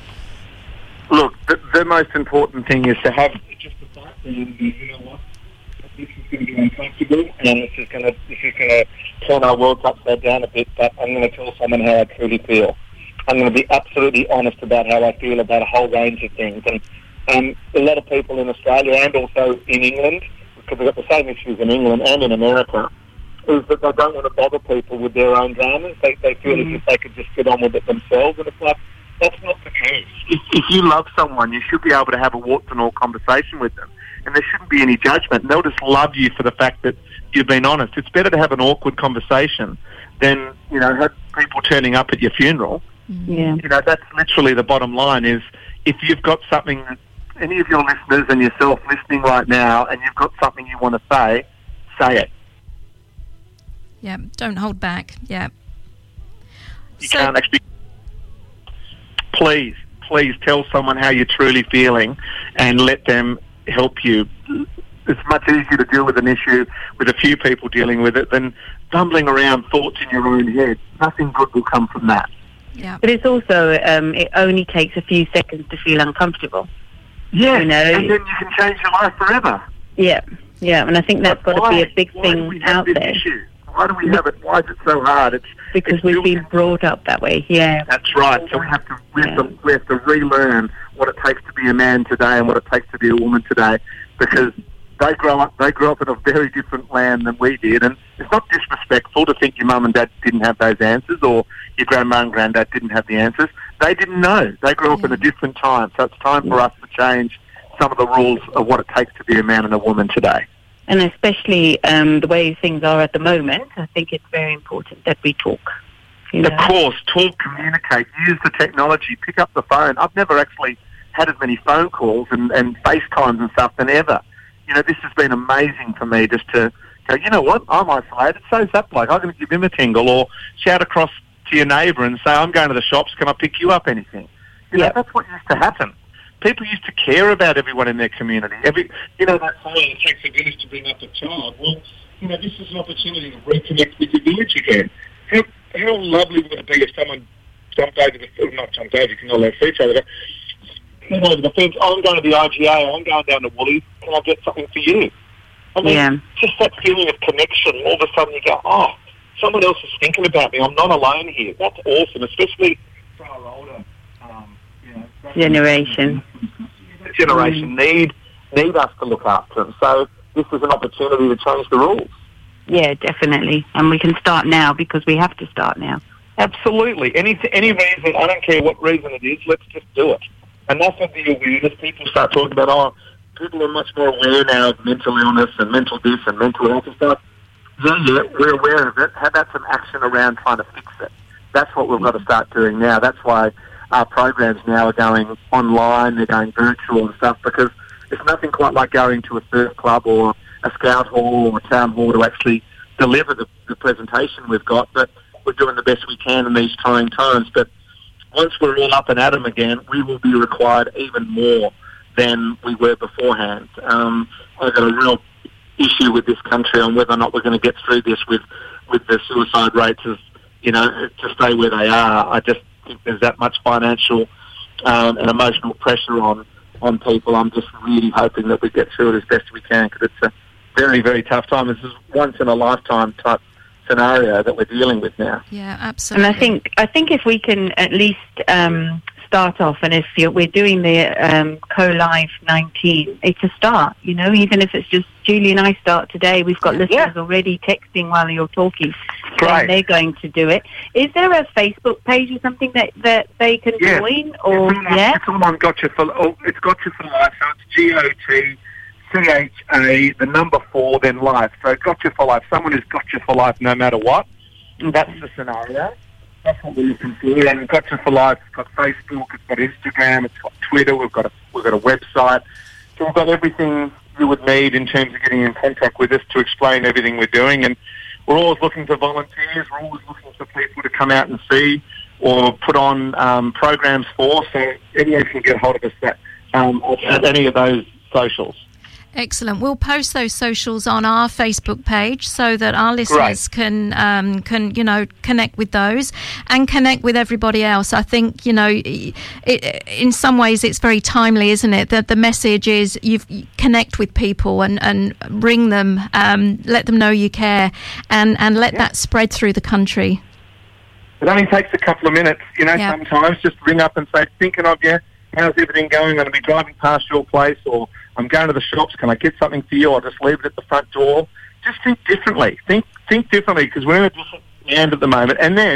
Look, the, the most important thing is to have just the fact that, you know what, this is going to be uncomfortable, and this is going to this is going to turn our world upside down a bit, but I'm going to tell someone how I truly feel. I'm going to be absolutely honest about how I feel about a whole range of things. And um, a lot of people in Australia and also in England, because we've got the same issues in England and in America, is that they don't want to bother people with their own dramas. They, they feel mm. as if they could just get on with it themselves. And it's like, That's not the case. If, if you love someone, you should be able to have a warts and all conversation with them. And there shouldn't be any judgment. And they'll just love you for the fact that you've been honest. It's better to have an awkward conversation than, you know, have people turning up at your funeral. Yeah. You know, that's literally the bottom line is if you've got something, any of your listeners and yourself listening right now, and you've got something you want to say, say it. Yeah, don't hold back. Yeah. You So- can't actually... Please, please tell someone how you're truly feeling and let them help you. It's much easier to deal with an issue with a few people dealing with it than bumbling around thoughts in your own head. Nothing good will come from that. Yeah. But it's also, um, it only takes a few seconds to feel uncomfortable. Yeah, You know, and then you can change your life forever. Yeah, yeah, and I think that's But got to be a why? big Why do we thing have out this there. issue? Why do we have it? Why is it so hard? It's Because it's we've built been in- brought up that way, yeah. That's right. So we have to we have to we have to relearn what it takes to be a man today and what it takes to be a woman today, because they grow up they grew up in a very different land than we did, and it's not disrespectful to think your mum and dad didn't have those answers or your grandma and granddad didn't have the answers. They didn't know. They grew up in a different time, so it's time for us to change some of the rules of what it takes to be a man and a woman today. And especially um, the way things are at the moment, I think it's very important that we talk. You know? Of course, talk, communicate, use the technology, pick up the phone. I've never actually had as many phone calls and, and FaceTimes and stuff than ever. You know, this has been amazing for me just to go, you know what, I'm isolated, so's that bloke. I'm going to give him a tingle or shout across to your neighbour and say, I'm going to the shops, can I pick you up anything? You Yep. know, that's what used to happen. People used to care about everyone in their community. Every, you know, that saying, it takes a village to bring up a child. Well, you know, this is an opportunity to reconnect with your village again. How, how lovely would it be if someone jumped over the fence, not jumped over, you can all have each other, but came over the fence, I'm going to the I G A, I'm going down to Woolies, can I get something for you? I mean, Yeah. just that feeling of connection, all of a sudden you go, oh, someone else is thinking about me, I'm not alone here. That's awesome, especially for our older um, you know, Generation. That generation need need us to look after them. So this is an opportunity to change the rules. Yeah, definitely. And we can start now because we have to start now. Absolutely. Any any reason, I don't care what reason it is, let's just do it. And that's what the awareness, people start talking about, oh, people are much more aware now of mental illness and mental this and mental health and stuff. Yeah, yeah, we're aware of it. How about some action around trying to fix it? That's what we've got to start doing now. That's why our programs now are going online, they're going virtual and stuff, because it's nothing quite like going to a surf club or a scout hall or a town hall to actually deliver the, the presentation we've got, but we're doing the best we can in these trying times. But once we're all up and at 'em again, we will be required even more than we were beforehand. Um, I've got a real issue with this country on whether or not we're going to get through this with, with the suicide rates as, you know, to stay where they are. I just think there's that much financial um, and emotional pressure on, on people. I'm just really hoping that we get through it as best we can, because it's a very, very tough time. This is once in a lifetime type scenario that we're dealing with now. Yeah, absolutely. And I think I think if we can at least um, start off, and if you're, we're doing the um, Co-Live nineteen, it's a start, you know, even if it's just Julie and I start today. We've got listeners Yeah. already texting while you're talking. Great. And they're going to do it. Is there a Facebook page or something that, that they can Yeah. join? Or it's all on, yeah? it's all on Gotcha for oh, it's Gotcha for Life. So it's G O T C H A, the number four, then life. So Gotcha for Life. Someone who's Gotcha for Life no matter what. That's the scenario. That's what we're looking for. And Gotcha for Life, it's got Facebook, it's got Instagram, it's got Twitter. We've got a we've got a website. So we've got everything you would need in terms of getting in contact with us to explain everything we're doing. And we're always looking for volunteers. We're always looking for people to come out and see or put on um, programs for. So anyone can get hold of us at, um, at any of those socials. Excellent. We'll post those socials on our Facebook page so that our listeners Great. can um, can you know connect with those and connect with everybody else. I think you know, it, in some ways, it's very timely, isn't it? That the message is you connect with people and and ring them, um, let them know you care, and and let Yeah. that spread through the country. It only takes a couple of minutes, you know, Yeah. sometimes just ring up and say, thinking of you, how's everything going? I'm going to be driving past your place, or I'm going to the shops, can I get something for you? Or just leave it at the front door. Just think differently. Think think differently, because we're in a different land at the moment. And then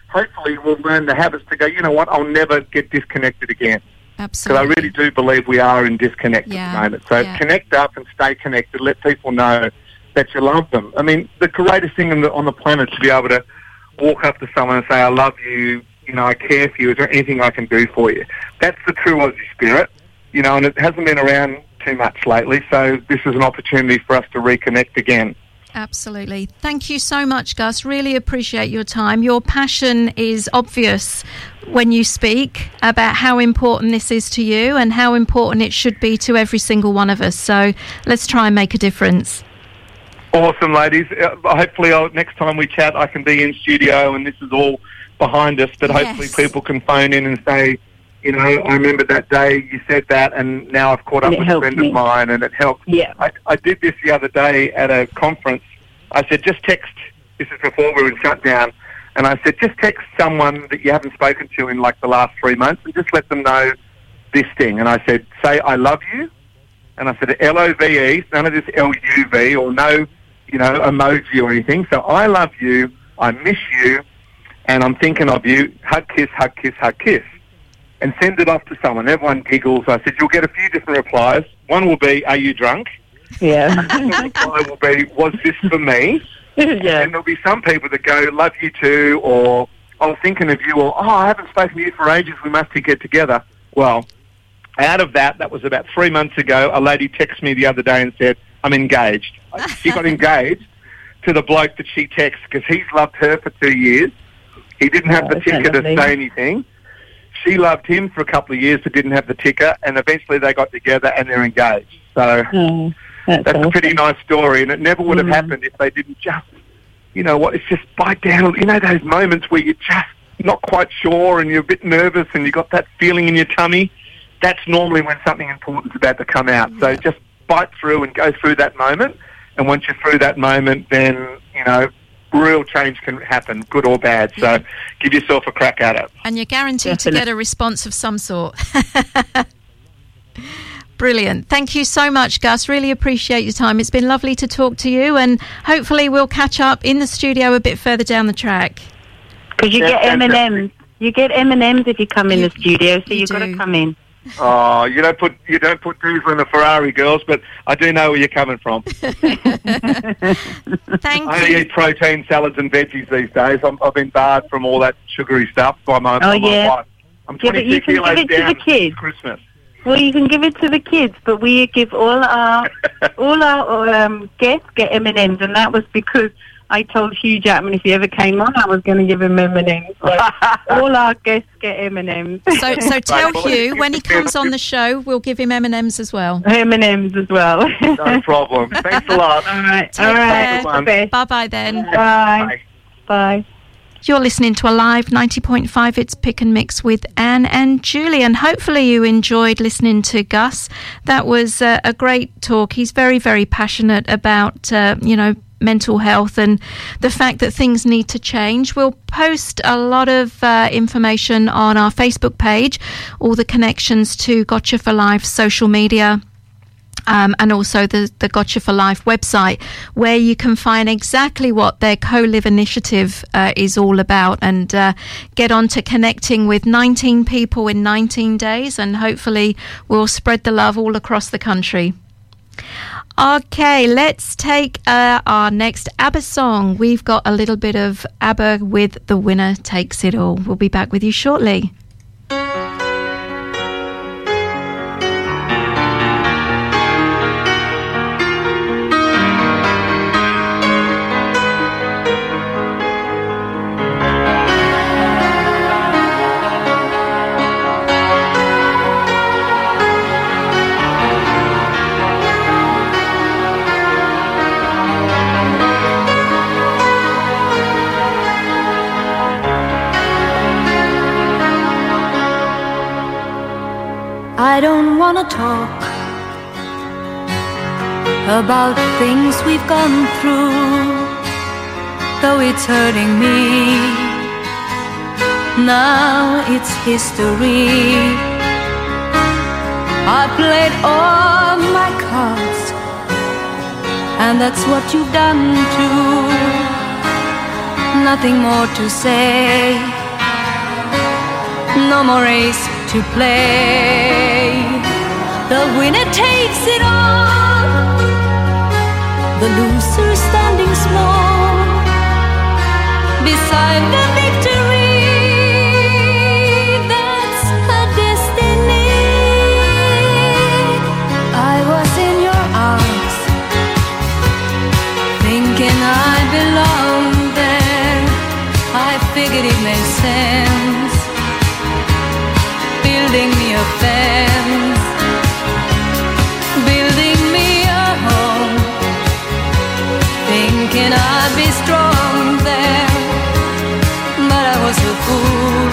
hopefully we'll learn the habits to go, you know what, I'll never get disconnected again. Absolutely. Because I really do believe we are in disconnect Yeah, at the moment. So yeah. connect up and stay connected. Let people know that you love them. I mean, the greatest thing on the, on the planet to be able to walk up to someone and say, I love you, you know, I care for you. Is there anything I can do for you? That's the true Aussie spirit, you know, and it hasn't been around too much lately. So this is an opportunity for us to reconnect again. Absolutely. Thank you so much, Gus. Really appreciate your time. Your passion is obvious when you speak about how important this is to you and how important it should be to every single one of us. So let's try and make a difference. Awesome, ladies. Uh, hopefully I'll, next time we chat I can be in studio and this is all behind us, but Yes. hopefully people can phone in and say, you know, I remember that day you said that and now I've caught up And it with a helped friend me. of mine and it helped. Yeah. I, I did this the other day at a conference. I said, just text, this is before we were shut down, and I said, just text someone that you haven't spoken to in like the last three months and just let them know this thing. And I said, say, I love you. And I said, L O V E, none of this L U V or no, you know, emoji or anything. So I love you, I miss you, and I'm thinking of you. Hug, kiss, hug, kiss, hug, kiss. And send it off to someone. Everyone giggles. I said, you'll get a few different replies. One will be, are you drunk? Yeah. The reply will be, was this for me? yeah. And there'll be some people that go, love you too, or I was thinking of you, or oh, I haven't spoken to you for ages, we must get together. Well, out of that, that was about three months ago, a lady texted me the other day and said, I'm engaged. She got engaged to the bloke that she texted because he's loved her for two years. He didn't have Oh, the isn't that ticker to lovely? say anything. She loved him for a couple of years but didn't have the ticker, and eventually they got together and they're engaged. So Oh, that's that's a awesome. pretty nice story, and it never would have Mm. happened if they didn't just, you know what, it's just bite down. You know those moments where you're just not quite sure and you're a bit nervous and you've got that feeling in your tummy? That's normally when something important's about to come out. So just bite through and go through that moment, and once you're through that moment, then, you know, real change can happen, good or bad. So give yourself a crack at it. And you're guaranteed Definitely. to get a response of some sort. Brilliant. Thank you so much, Gus. Really appreciate your time. It's been lovely to talk to you, and hopefully we'll catch up in the studio a bit further down the track. Because you Yeah, get M and fantastic. M's. You get M and M's if you come in You- the studio, so you you've got to do. come in. Oh, you don't put you don't put diesel in a Ferrari, girls, but I do know where you're coming from. Thank I only you. eat protein salads and veggies these days. I'm, I've been barred from all that sugary stuff by my, Oh, by my yeah. wife. I'm Yeah, but you twenty-two can give kilos it to down the kids. since Christmas. Well, you can give it to the kids, but we give all our all our um, guests get M and M's, and that was because I told Hugh Jackman if he ever came on, I was going to give him M and M's. So all our guests get M and M's. So, so tell well, Hugh if- when he if- comes on the show, we'll give him M and M's as well. M and M's as well. No problem. Thanks a lot. All right, Take all right. care. All the best. Bye bye then. Bye. Bye. Bye. You're listening to Alive ninety point five. It's Pick and Mix with Anne and Julie, and hopefully you enjoyed listening to Gus. That was uh, a great talk. He's very, very passionate about, uh, you know, mental health and the fact that things need to change. We'll post a lot of uh, information on our Facebook page, all the connections to Gotcha for Life social media. Um, and also the, the Gotcha for Life website, where you can find exactly what their Co-Live initiative uh, is all about, and uh, get on to connecting with nineteen people in nineteen days, and hopefully we'll spread the love all across the country. Okay, let's take uh, our next ABBA song. We've got a little bit of ABBA with The Winner Takes It All. We'll be back with you shortly. I don't wanna talk about things we've gone through, though it's hurting me. Now it's history. I played all my cards, and that's what you've done too. Nothing more to say. no more race to play. The winner takes it all, the loser standing small beside the victory. That's her destiny. I was in your arms, thinking I belonged there. I figured it made sense, building me a fence, building me a home, thinking I'd be strong there. But I was a fool,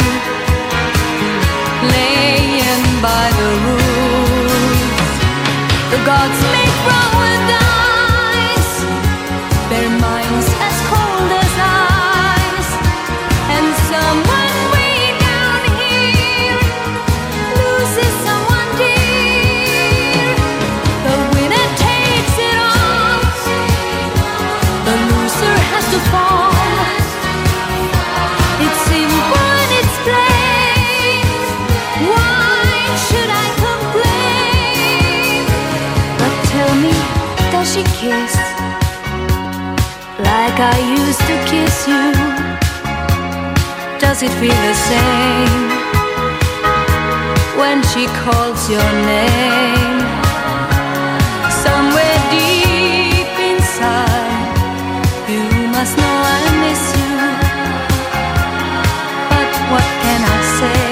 laying by the rules. The gods make wrong with dice, their minds as cold as ice, and someone way down here loses someone dear. The winner takes it all, the loser has to fall. It's simple and it's plain, why should I complain? But tell me, does she kiss like I used to kiss you? Does it feel the same when she calls your name? Somewhere deep inside, you must know I miss you. But what can I say?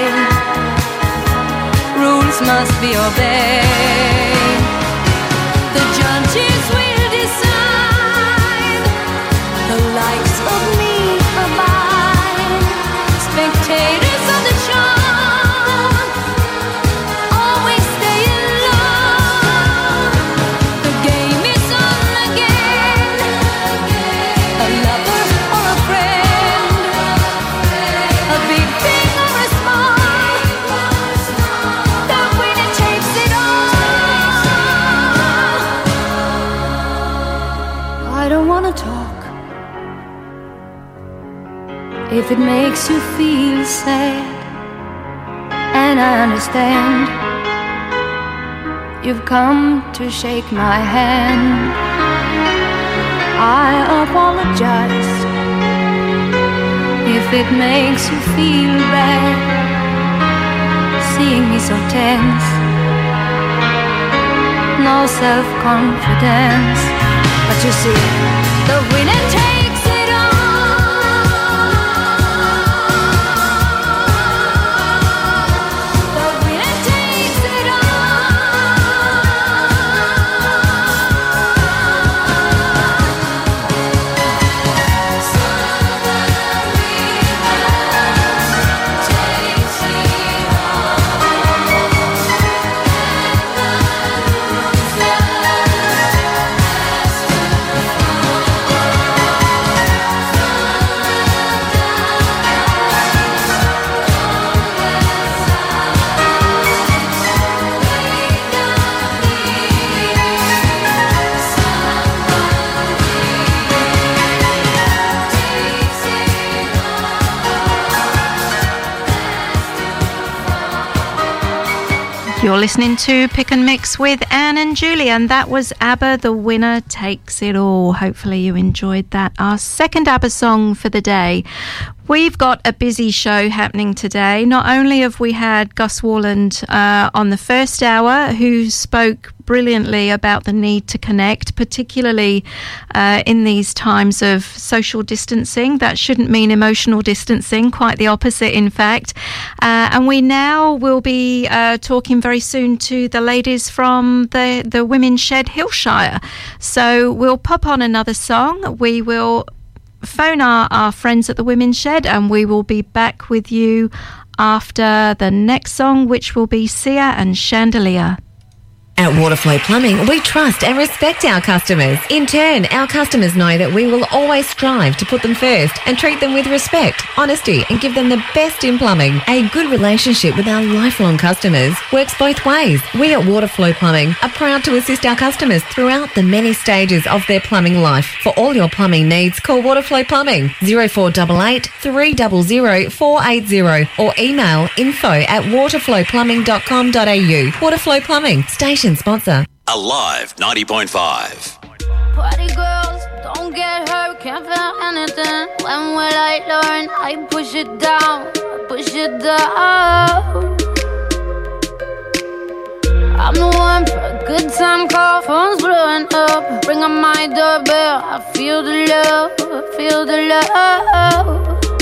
Rules must be obeyed. The judges will decide, the likes of me abide. Spectators of the show always stay in love. The game is on again, a lover or a friend, a big thing or a small, the winner takes it all. I don't wanna talk if it makes you feel sad, and I understand you've come to shake my hand. I apologize if it makes you feel bad, seeing me so tense, no self-confidence. But you see, the winner takes it all, the winner takes it You're listening to Pick and Mix with Anne and Julie, and that was ABBA, The Winner Takes It All. Hopefully you enjoyed that. Our second ABBA song for the day. We've got a busy show happening today. Not only have we had Gus Worland uh, on the first hour, who spoke brilliantly about the need to connect, particularly uh, in these times of social distancing. That shouldn't mean emotional distancing, quite the opposite, in fact. Uh, and we now will be uh, talking very soon to the ladies from the, the Women's Shed Hillshire. So we'll pop on another song. We will phone our, our friends at the Women's Shed, and we will be back with you after the next song, which will be Sia and Chandelier. At Waterflow Plumbing, we trust and respect our customers. In turn, our customers know that we will always strive to put them first and treat them with respect, honesty, and give them the best in plumbing. A good relationship with our lifelong customers works both ways. We at Waterflow Plumbing are proud to assist our customers throughout the many stages of their plumbing life. For all your plumbing needs, call Waterflow Plumbing zero four eight eight, three zero zero, four eight zero or email info at waterflow plumbing dot com dot a u. Waterflow Plumbing, station sponsor. Alive ninety point five. Party girls, don't get hurt, can't feel anything. When will I learn? I push it down, push it down. I'm the one for a good time call, phone's blowing up. Ring on my doorbell, I feel the love, I feel the love.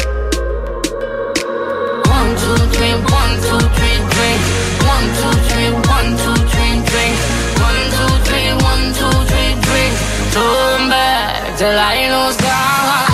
One, two, three, one, two, three, drink. One, two, three, one, two, three, drink. One, two, three, one, two, three, drink. Turn back till I lose God.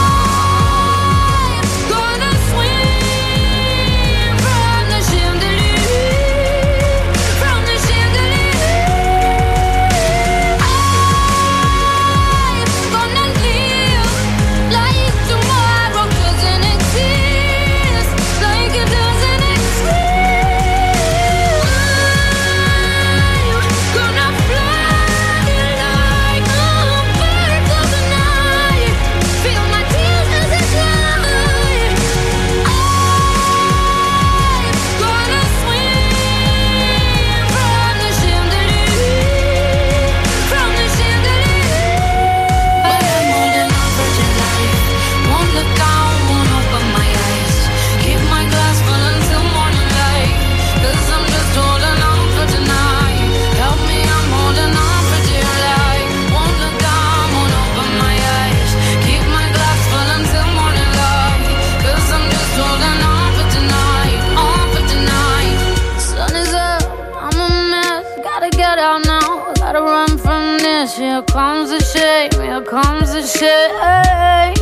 Here comes the shame, here comes the shame.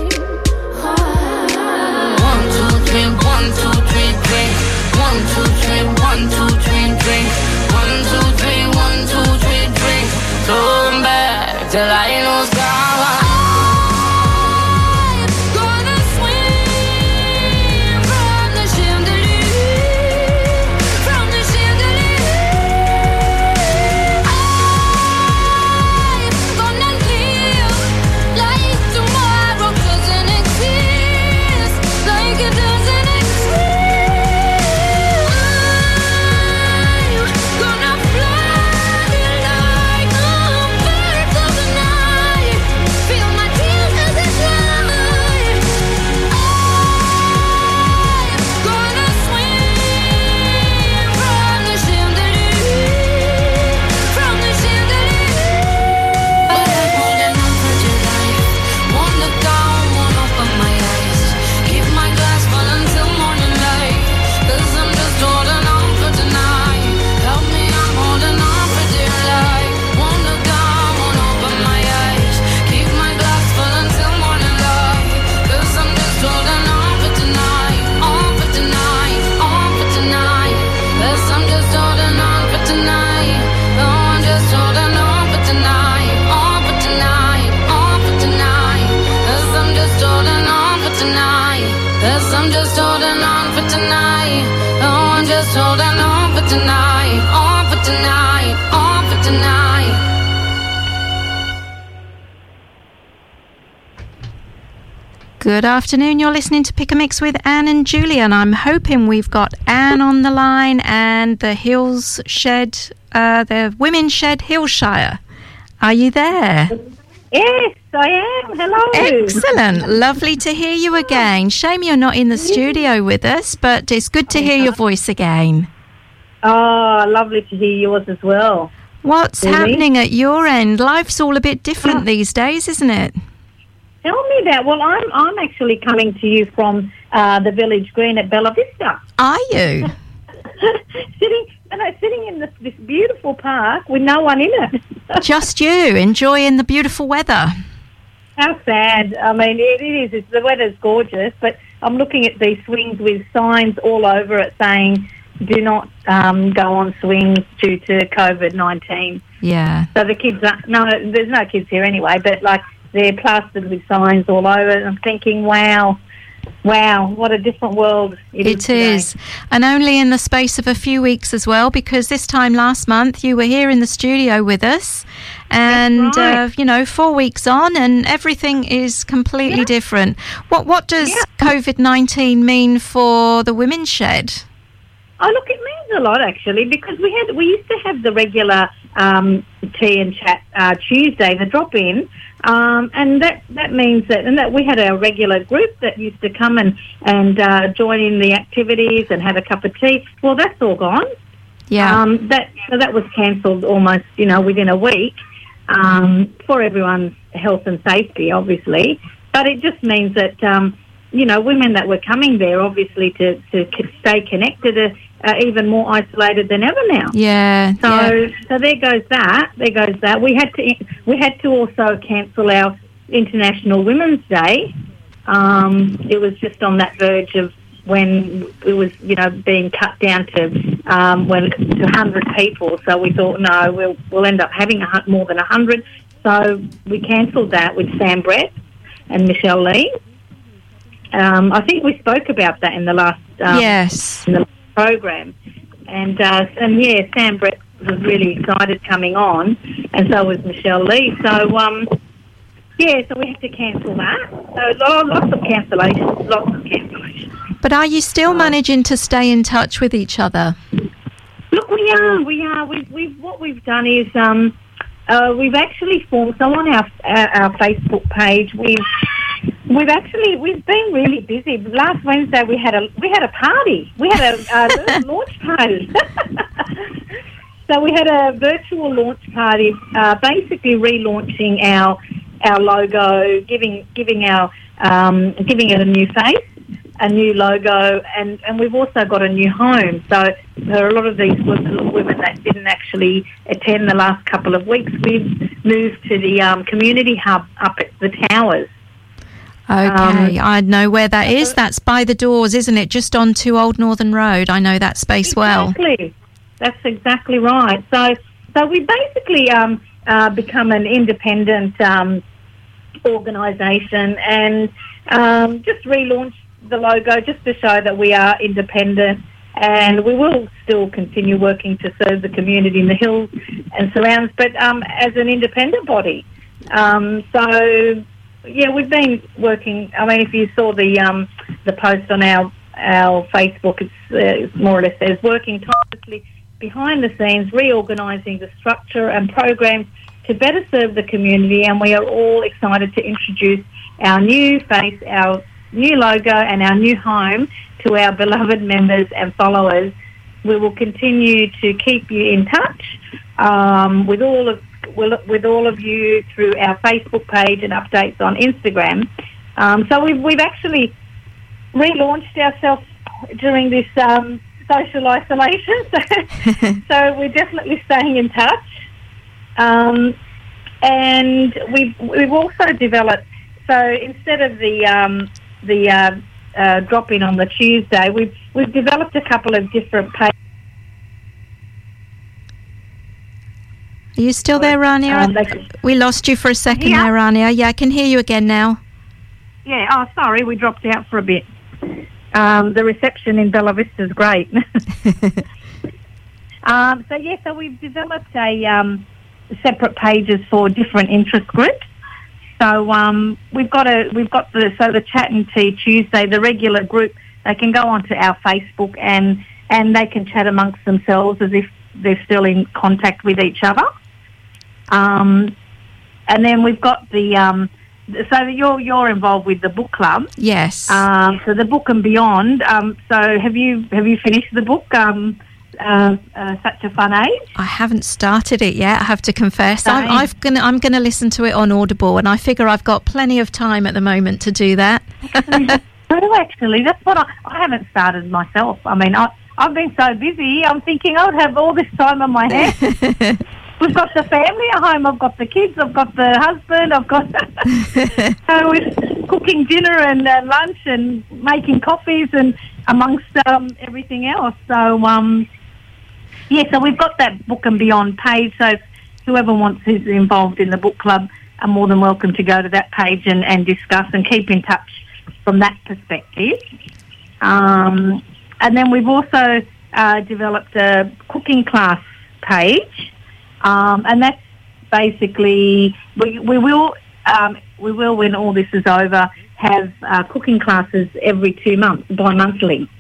One, two, three, one, two, three, drink. One, two, three, one, two, three, drink. One, two, three, one, two, three, drink. Turn back till I lose God. Good afternoon. You're listening to Pick a Mix with Anne and Julie, and I'm hoping we've got Anne on the line and the Hills Shed, uh, the Women's Shed Hillshire. Are you there? Yes, I am. Hello. Excellent. Lovely to hear you again. Shame you're not in the studio with us, but it's good to hear your voice again. Oh, lovely to hear yours as well. What's Really? happening at your end? Life's all a bit different these days, isn't it? Tell me that. Well, I'm I'm actually coming to you from uh, the village green at Bella Vista. Are you? sitting, and I'm sitting in this, this beautiful park with no one in it. Just you, enjoying the beautiful weather. How sad. I mean, it, it is. It's, the weather's gorgeous, but I'm looking at these swings with signs all over it saying do not um, go on swings due to COVID nineteen. Yeah. So the kids are, no, there's no kids here anyway, but like they're plastered with signs all over. And I'm thinking, wow, wow, what a different world it, it is. is. And only in the space of a few weeks as well, because this time last month you were here in the studio with us. And, right. uh, you know, four weeks on and everything is completely yeah. different. What, what does yeah. COVID nineteen mean for the Women's Shed? Oh, look, it means a lot, actually, because we had we used to have the regular um, tea and chat uh, Tuesday, the drop-in, um, and that, that means that and that we had a regular group that used to come and, and uh, join in the activities and have a cup of tea. Well, that's all gone. Yeah. Um, that so that was cancelled almost, you know, within a week um, for everyone's health and safety, obviously. But it just means that, um, you know, women that were coming there, obviously, to, to stay connected are, are even more isolated than ever now. Yeah. So, yeah. so there goes that. There goes that. We had to we had to also cancel our International Women's Day. Um, it was just on that verge of when it was, you know, being cut down to um, when to one hundred people. So we thought, no, we'll we'll end up having a, more than one hundred. So we cancelled that with Sam Brett and Michelle Lee. Um, I think we spoke about that in the last um, yes in the program, and uh, and yeah, Sam Brett was really excited coming on, and so was Michelle Lee. So um, yeah, so we had to cancel that. So lots of cancellations, lots of cancellations. But are you still managing to stay in touch with each other? Look, we are, we are. We've, we've what we've done is um, uh, we've actually formed. So on our our, our Facebook page, we've. We've actually we've been really busy. Last Wednesday we had a we had a party. We had a, a launch party. So we had a virtual launch party, uh, basically relaunching our our logo, giving giving our um, giving it a new face, a new logo, and, and we've also got a new home. So there are a lot of these women that didn't actually attend the last couple of weeks. We've moved to the um, community hub up at the Towers. Okay, Um, I know where that is. That's by the doors, isn't it? Just on to Old Northern Road. I know that space well. Exactly. That's exactly right. So, so we basically um, uh, become an independent um, organisation and um, just relaunched the logo just to show that we are independent, and we will still continue working to serve the community in the hills and surrounds, but um, as an independent body. Um, so. Yeah, we've been working. I mean, if you saw the um, the post on our our Facebook, it's, uh, it's more or less says working tirelessly behind the scenes, reorganising the structure and programs to better serve the community. And we are all excited to introduce our new face, our new logo, and our new home to our beloved members and followers. We will continue to keep you in touch um, with all of. with all of you through our Facebook page and updates on Instagram. Um, so we've, we've actually relaunched ourselves during this um, social isolation. So, so we're definitely staying in touch. Um, and we've, we've also developed, so instead of the um, the uh, uh, drop-in on the Tuesday, we've, we've developed a couple of different pages. Are you still there, Rania? Um, they, we lost you for a second yeah. there, Rania. Yeah, I can hear you again now. Yeah, oh, sorry, we dropped out for a bit. Um, the reception in Bella Vista is great. um, so, yeah, so we've developed a um, separate pages for different interest groups. So um, we've got a we've got the so the Chat and Tea Tuesday, the regular group. They can go onto our Facebook and and they can chat amongst themselves as if they're still in contact with each other. Um, and then we've got the um, so you're you're involved with the book club. Yes. Um, so the Book and Beyond. Um, so have you have you finished the book? Um, uh, uh, Such a Fun Age. I haven't started it yet, I have to confess. Same. I'm, I've gonna, I'm going to listen to it on Audible, and I figure I've got plenty of time at the moment to do that. True, actually, that's what I, I haven't started myself. I mean, I, I've been so busy. I'm thinking I would have all this time on my hands. We've got the family at home. I've got the kids. I've got the husband. I've got so we're cooking dinner and uh, lunch and making coffees, and amongst um, everything else. So, um, yeah, so we've got that Book and Beyond page. So whoever wants who's involved in the book club are more than welcome to go to that page and, and discuss and keep in touch from that perspective. Um, and then we've also uh, developed a cooking class page, um, and that's basically we, we will um, we will when all this is over have uh, cooking classes every two months, bi-monthly,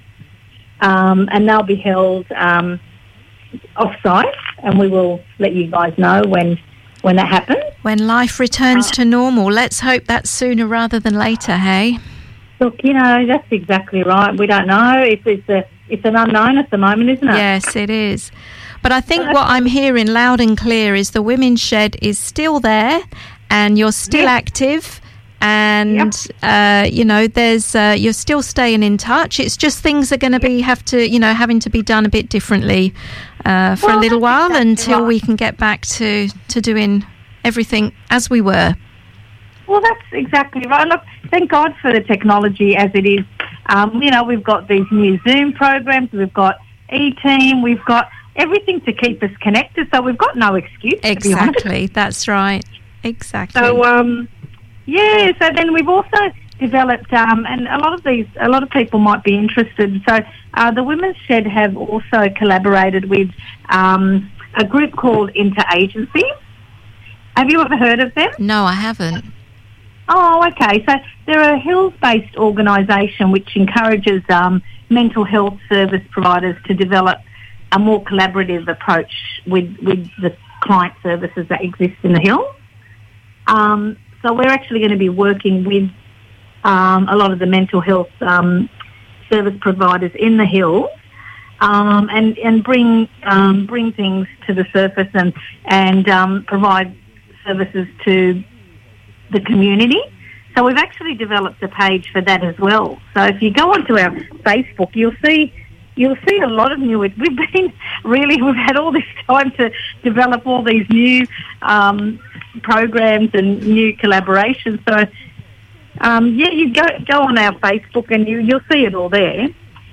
um, and they'll be held um, off-site, and we will let you guys know when when that happens. When life returns uh, to normal. Let's hope that's sooner rather than later, hey? Look, you know, that's exactly right. We don't know. It's, it's, a, it's an unknown at the moment, isn't it? Yes, it is. But I think what I'm hearing loud and clear is the Women's Shed is still there and you're still yes. active and, yep. uh, you know, there's uh, you're still staying in touch. It's just things are going to be, have to, you know, having to be done a bit differently uh, for well, a little while exactly until right. we can get back to, to doing everything as we were. Well, that's exactly right. Look, thank God for the technology as it is. Um, you know, we've got these new Zoom programs, we've got E-Team, we've got everything to keep us connected, so we've got no excuse, Exactly, to be honest. That's right. Exactly. So, um, yeah, so then we've also developed, um, and a lot of these, a lot of people might be interested, so uh, the Women's Shed have also collaborated with um, a group called Interagency. Have you ever heard of them? No, I haven't. Oh, okay. So they're a Hills-based organisation which encourages um, mental health service providers to develop a more collaborative approach with, with the client services that exist in the Hills. Um, so we're actually going to be working with um, a lot of the mental health um, service providers in the Hills um, and, and bring um, bring things to the surface and, and um, provide services to the community. So we've actually developed a page for that as well. So if you go onto our Facebook, you'll see you'll see a lot of new. We've been really we've had all this time to develop all these new um, programs and new collaborations. So um, yeah, you go go on our Facebook and you you'll see it all there.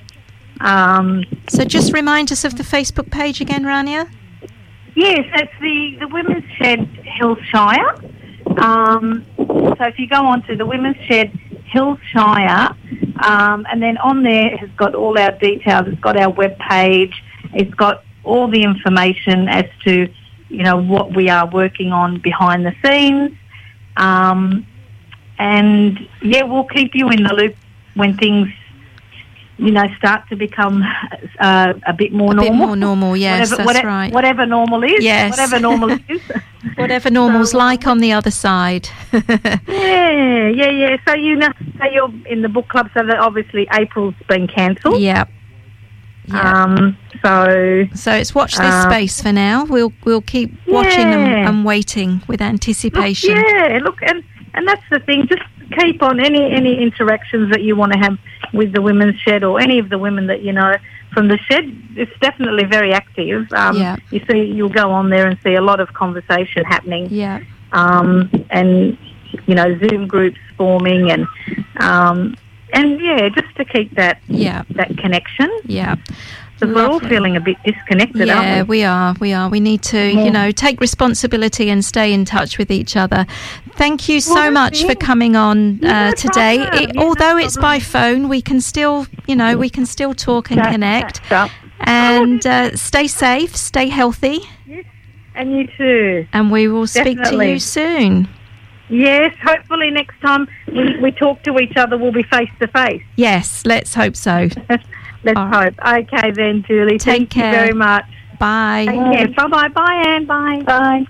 Um, so just remind us of the Facebook page again, Rania. Yes, it's the the Women's Shed Hills Shire. Um, so if you go on to the Women's Shed Hills Shire, um, and then on there it has got all our details. It's got our web page. It's got all the information as to, you know, what we are working on behind the scenes. Um, and, yeah, we'll keep you in the loop when things, you know, start to become uh, a bit more a normal. A bit more normal, yes, whatever, that's whatever, right. Whatever normal is. Yes. Whatever normal is. Whatever normal's so, like on the other side. yeah, yeah, yeah. So you know, so you're in the book club. So that obviously April's been cancelled. Yep. Yep. Um. So. So it's watch this uh, space for now. We'll we'll keep watching yeah. and, and waiting with anticipation. Look, yeah. Look, and and that's the thing. Just keep on any any interactions that you want to have with the Women's Shed or any of the women that you know from the shed. It's definitely very active. Um, yeah. You see, you'll go on there and see a lot of conversation happening. Yeah. Um, and you know, Zoom groups forming and um, and yeah, just to keep that yeah that connection. Yeah. Because we're all feeling a bit disconnected, yeah, aren't we? we are. We are. We need to, yeah. you know, take responsibility and stay in touch with each other. Thank you so well, much yeah. for coming on uh, yeah, today. Right It, yeah, although no it's by phone, we can still, you know, we can still talk and Chat, connect. chat and uh, stay safe, stay healthy. Yes, and you too. And we will Definitely. speak to you soon. Yes, hopefully next time we, we talk to each other, we'll be face to face. Yes, let's hope so. Let's All hope. right. Okay then, Julie. Take Thank care. you very much. Bye. Take care. Bye-bye. Bye, Anne. Bye. Bye.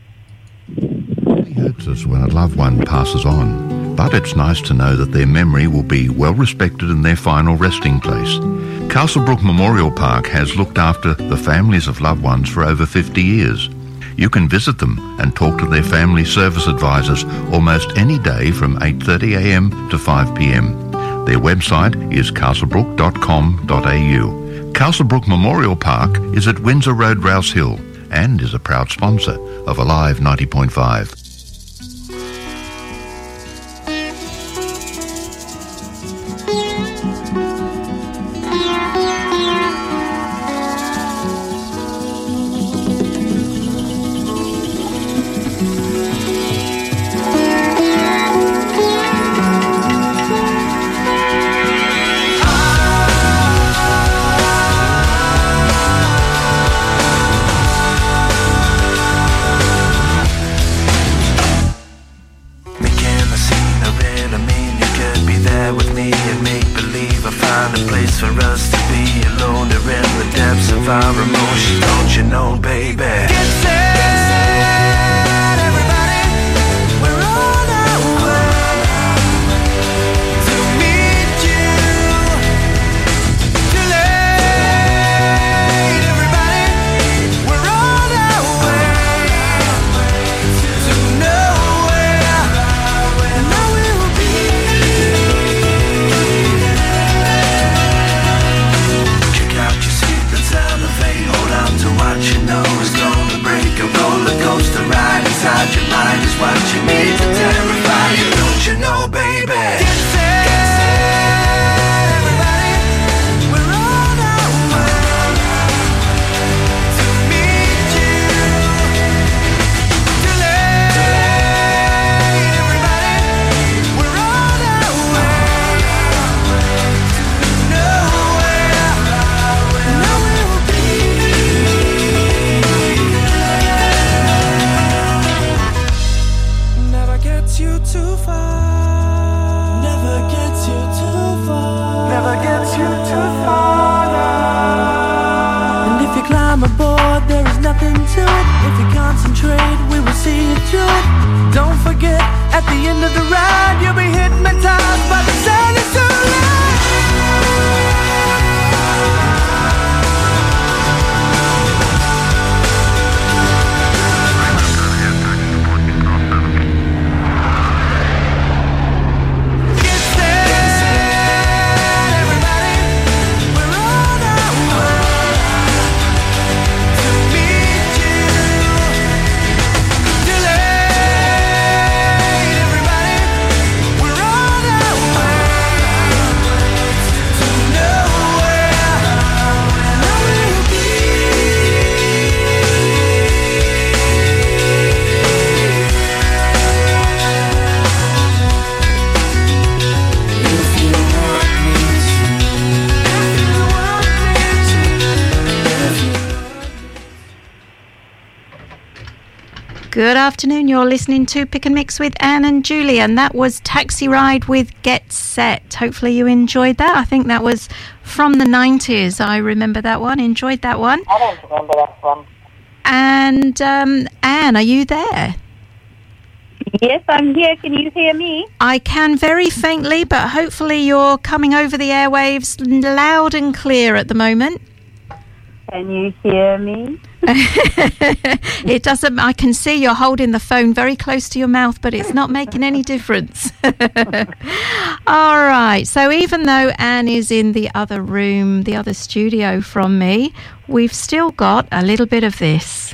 It hurts us when a loved one passes on, but it's nice to know that their memory will be well respected in their final resting place. Castlebrook Memorial Park has looked after the families of loved ones for over fifty years. You can visit them and talk to their family service advisors almost any day from eight thirty a m to five p m. Their website is castlebrook dot com dot a u. Castlebrook Memorial Park is at Windsor Road, Rouse Hill, and is a proud sponsor of Alive ninety point five. best for us to be alone. They're in the depths of our emotions, don't you know, baby? Get set, everybody. We're on our way to meet you. Too late, everybody. We're on our way to nowhere. And now we will be. Kick out your seatbelts, elevate, hold on to what you know is gonna break. A roller coaster ride inside your mind is what you need to terrify you. Don't you know, baby? Get set, everybody. We're on our way to meet you. Too late, everybody. We're on our way to nowhere. Now we will be. Never gets you too far. Never gets you too far. Never gets you too far now. And if you climb aboard, there is nothing to it. If you concentrate, we will see you through it. Don't forget, at the end of the ride, you'll be hypnotized by the sound it's too Get set, everybody. We're on our way to meet you. Too late, everybody. We're on our way to nowhere. Now we'll be. If you want me to, if you want me to, if you Good afternoon. You're listening to Pick and Mix with Anne and Julie, and that was Taxi Ride with Get Set. Hopefully you enjoyed that. I think that was from the nineties. I remember that one. Enjoyed that one. I don't remember that one. And um, Anne, are you there? Yes, I'm here. Can you hear me? I can very faintly, but hopefully you're coming over the airwaves loud and clear at the moment. Can you hear me? It doesn't. I can see you're holding the phone very close to your mouth, but it's not making any difference. All right. So even though Anne is in the other room, the other studio from me, we've still got a little bit of this.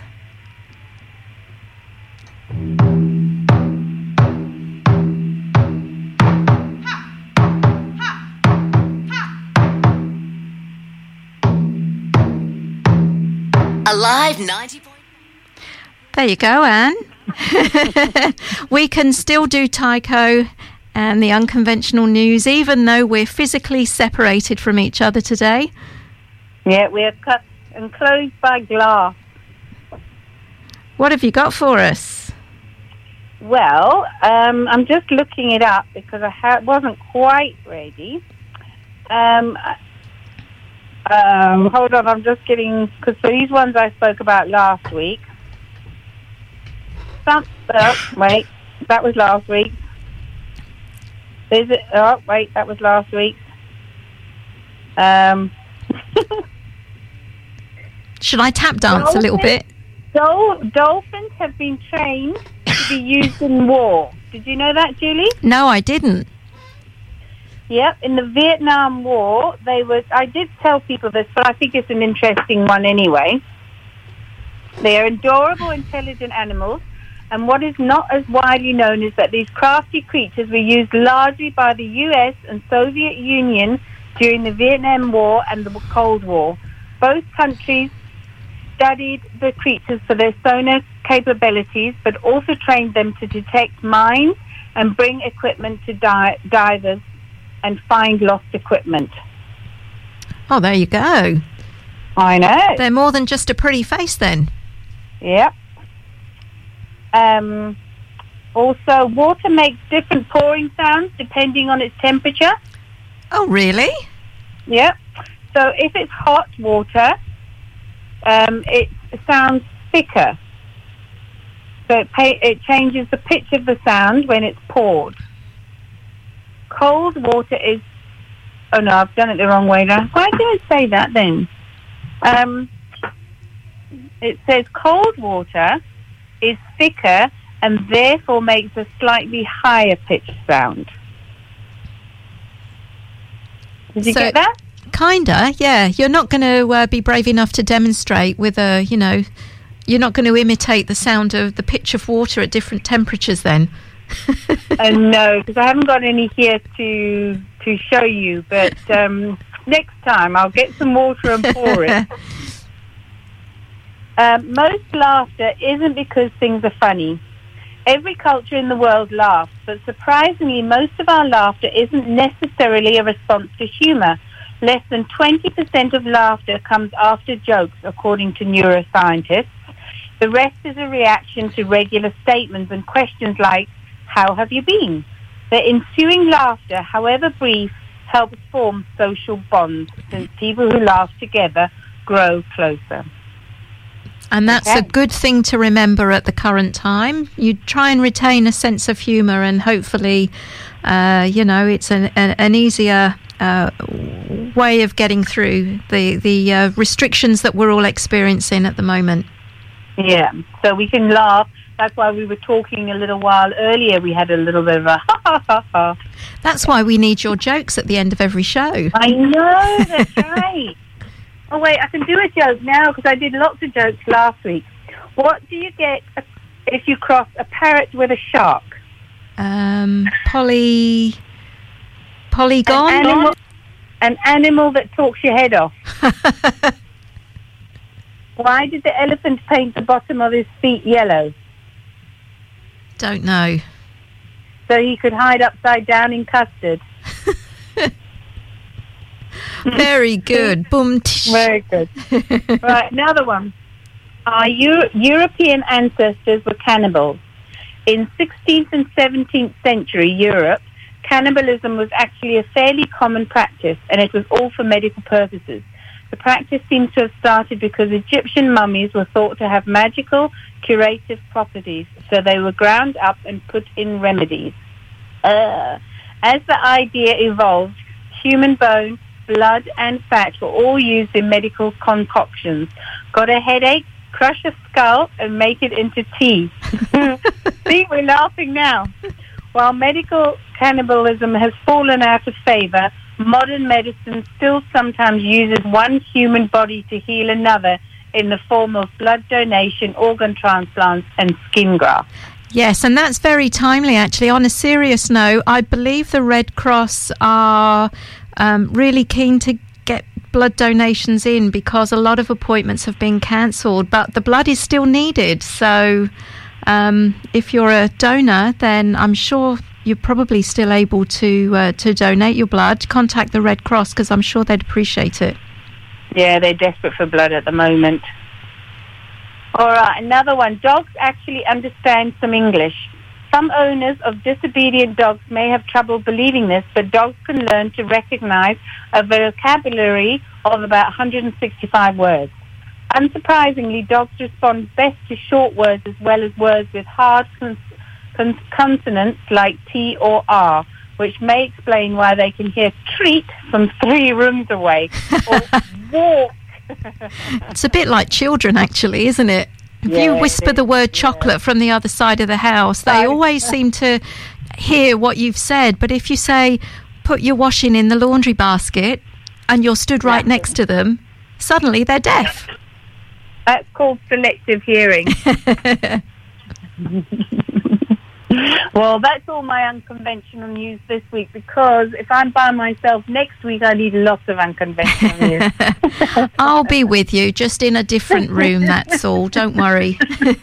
Alive ninety point. There you go, Anne. We can still do Tycho and the unconventional news, even though we're physically separated from each other today. Yeah, we're cut enclosed by glass. What have you got for us? Well, um, I'm just looking it up because I ha- wasn't quite ready. Um, um, hold on, I'm just getting... Because for these ones I spoke about last week. Some, oh, wait, that was last week. Is it? Oh, wait, that was last week. Um... Should I tap dance Dolphins, a little bit? Dol- dolphins have been trained to be used in war. Did you know that, Julie? No, I didn't. Yep, in the Vietnam War, they were... I did tell people this, but I think it's an interesting one anyway. They are adorable, intelligent animals, and what is not as widely known is that these crafty creatures were used largely by the U S and Soviet Union during the Vietnam War and the Cold War. Both countries studied the creatures for their sonar capabilities, but also trained them to detect mines and bring equipment to di- divers and find lost equipment. Oh, there you go. I know. They're more than just a pretty face then. Yep. Um, also, water makes different pouring sounds depending on its temperature. Oh, really? Yep. So if it's hot water, um, it sounds thicker. So it, pay, it changes the pitch of the sound when it's poured. Cold water is... Oh, no, I've done it the wrong way now. Why did I say that then? Um, it says cold water is thicker and therefore makes a slightly higher pitched sound. Did you So- get that? Kinda, yeah. You're not going to uh, be brave enough to demonstrate with a, you know, you're not going to imitate the sound of the pitch of water at different temperatures then. uh, no, because I haven't got any here to to show you. But um, next time I'll get some water and pour it. Um, most laughter isn't because things are funny. Every culture in the world laughs, but surprisingly, most of our laughter isn't necessarily a response to humour. Less than twenty percent of laughter comes after jokes, according to neuroscientists. The rest is a reaction to regular statements and questions like, how have you been? The ensuing laughter, however brief, helps form social bonds, since people who laugh together grow closer. And that's Okay. a good thing to remember at the current time. You try and retain a sense of humour, and hopefully, uh, you know, it's an, an, an easier uh, way of getting through the, the uh, restrictions that we're all experiencing at the moment. Yeah, so we can laugh. That's why we were talking a little while earlier. We had a little bit of a ha ha ha ha. That's why we need your jokes at the end of every show. I know, that's right. Oh, wait, I can do a joke now because I did lots of jokes last week. What do you get if you cross a parrot with a shark? Um, poly... Polygon? An animal, an animal that talks your head off. Why did the elephant paint the bottom of his feet yellow? Don't know. So he could hide upside down in custard. Very good. Boom. Tish. Very good. Right, another one. Our Euro- European ancestors were cannibals. In sixteenth and seventeenth century Europe, cannibalism was actually a fairly common practice, and it was all for medical purposes. The practice seems to have started because Egyptian mummies were thought to have magical, curative properties, so they were ground up and put in remedies. Uh, as the idea evolved, human bone, blood and fat were all used in medical concoctions. Got a headache? Crush a skull and make it into tea. See, we're laughing now. While medical cannibalism has fallen out of favour, modern medicine still sometimes uses one human body to heal another in the form of blood donation, organ transplants and skin grafts. Yes, and that's very timely, actually. On a serious note, I believe the Red Cross are um, really keen to get blood donations in because a lot of appointments have been cancelled, but the blood is still needed. So um, if you're a donor, then I'm sure you're probably still able to uh, to donate your blood. Contact the Red Cross because I'm sure they'd appreciate it. Yeah, they're desperate for blood at the moment. All right, another one. Dogs actually understand some English. Some owners of disobedient dogs may have trouble believing this, but dogs can learn to recognize a vocabulary of about one hundred sixty-five words. Unsurprisingly, dogs respond best to short words as well as words with hard cons- cons- consonants like T or R, which may explain why they can hear treat from three rooms away or walk. It's a bit like children, actually, isn't it? If Yeah, you it whisper is, the word chocolate from the other side of the house, they always seem to hear what you've said. But if you say, put your washing in the laundry basket, and you're stood right next to them, suddenly they're deaf. That's called selective hearing. Well, that's all my unconventional news this week, because if I'm by myself next week, I need lots of unconventional news. I'll be with you, just in a different room, that's all. Don't worry.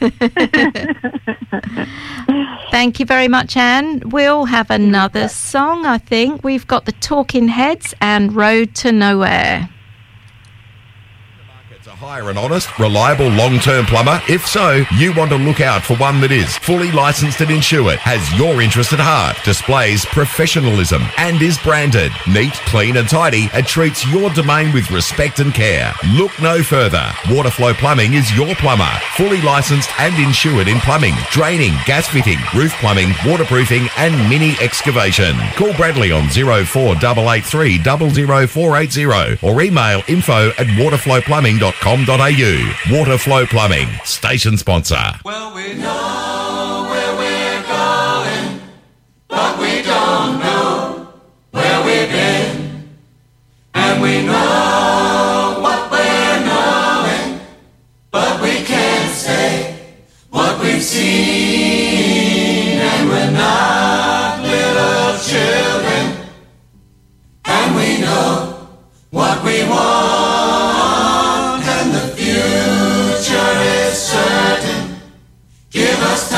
Thank you very much, Anne. We'll have another song, I think. We've got the Talking Heads and Road to Nowhere. Hire an honest, reliable, long-term plumber? If so, you want to look out for one that is fully licensed and insured, has your interest at heart, displays professionalism, and is branded. Neat, clean and tidy, and treats your domain with respect and care. Look no further. Waterflow Plumbing is your plumber. Fully licensed and insured in plumbing, draining, gas fitting, roof plumbing, waterproofing and mini excavation. Call Bradley on zero four eight eight three zero zero four eight zero or email info at waterflow plumbing dot com. .au. Waterflow Plumbing, station sponsor. Well, we know where we're going, but we don't know where we've been. And we know what we're knowing, but we can't say what we've seen. And we're not little children, and we know what we want. Give us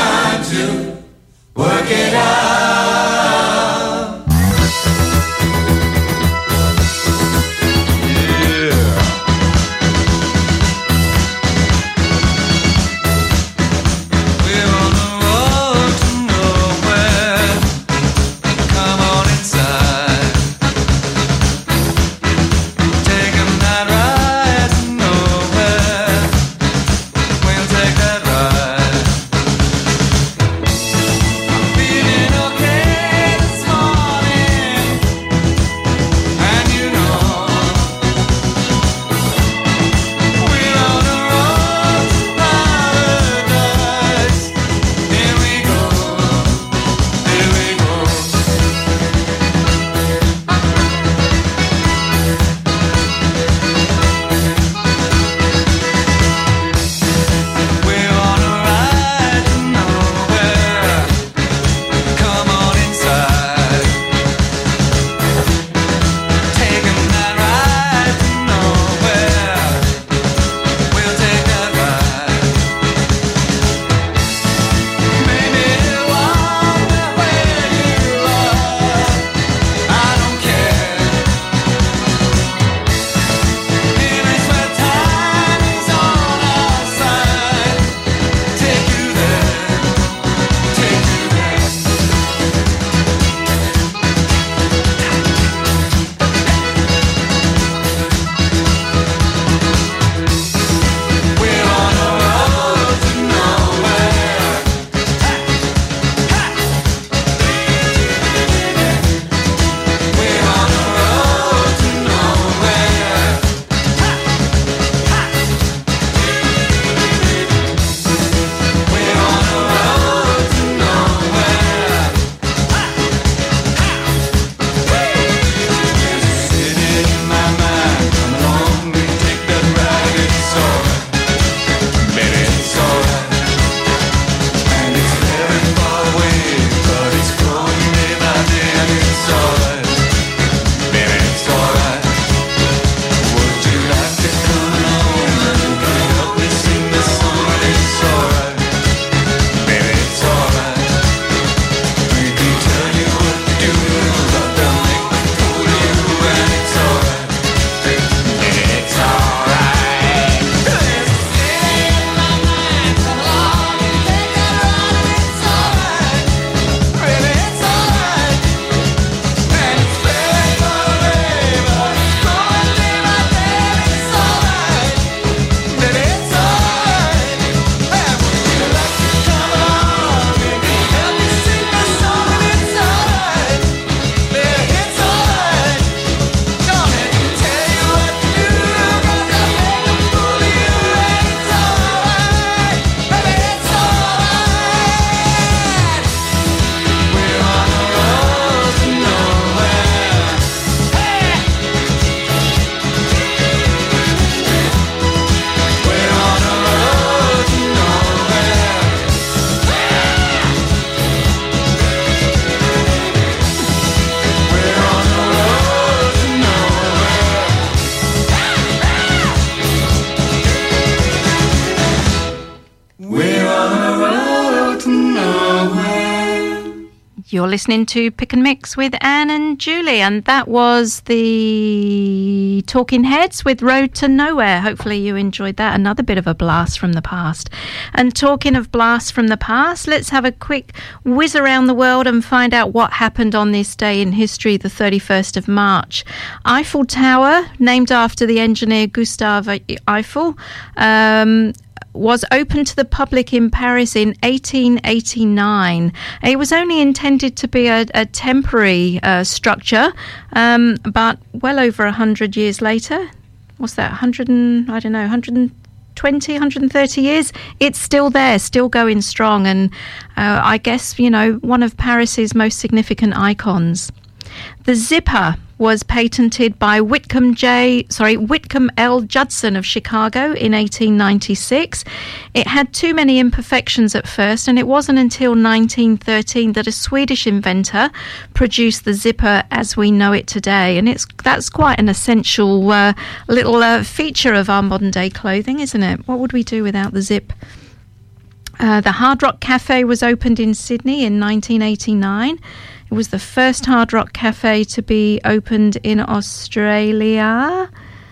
You're listening to Pick and Mix with Anne and Julie, and that was the Talking Heads with Road to Nowhere. Hopefully you enjoyed that. Another bit of a blast from the past. And talking of blasts from the past, let's have a quick whiz around the world and find out what happened on this day in history, the thirty-first of March. Eiffel Tower, named after the engineer Gustave Eiffel, um, was opened to the public in Paris in eighteen eighty-nine. It was only intended to be a, a temporary uh, structure, um, but well over one hundred years later, what's that, one hundred and, I don't know, one hundred twenty, one hundred thirty years, it's still there, still going strong, and uh, I guess, you know, one of Paris's most significant icons. The zipper was patented by Whitcomb J. Sorry, Whitcomb L. Judson of Chicago in eighteen ninety-six. It had too many imperfections at first, and it wasn't until nineteen thirteen that a Swedish inventor produced the zipper as we know it today. And it's that's quite an essential uh, little uh, feature of our modern day clothing, isn't it? What would we do without the zip? Uh, the Hard Rock Cafe was opened in Sydney in nineteen eighty-nine. It was the first Hard Rock Cafe to be opened in Australia.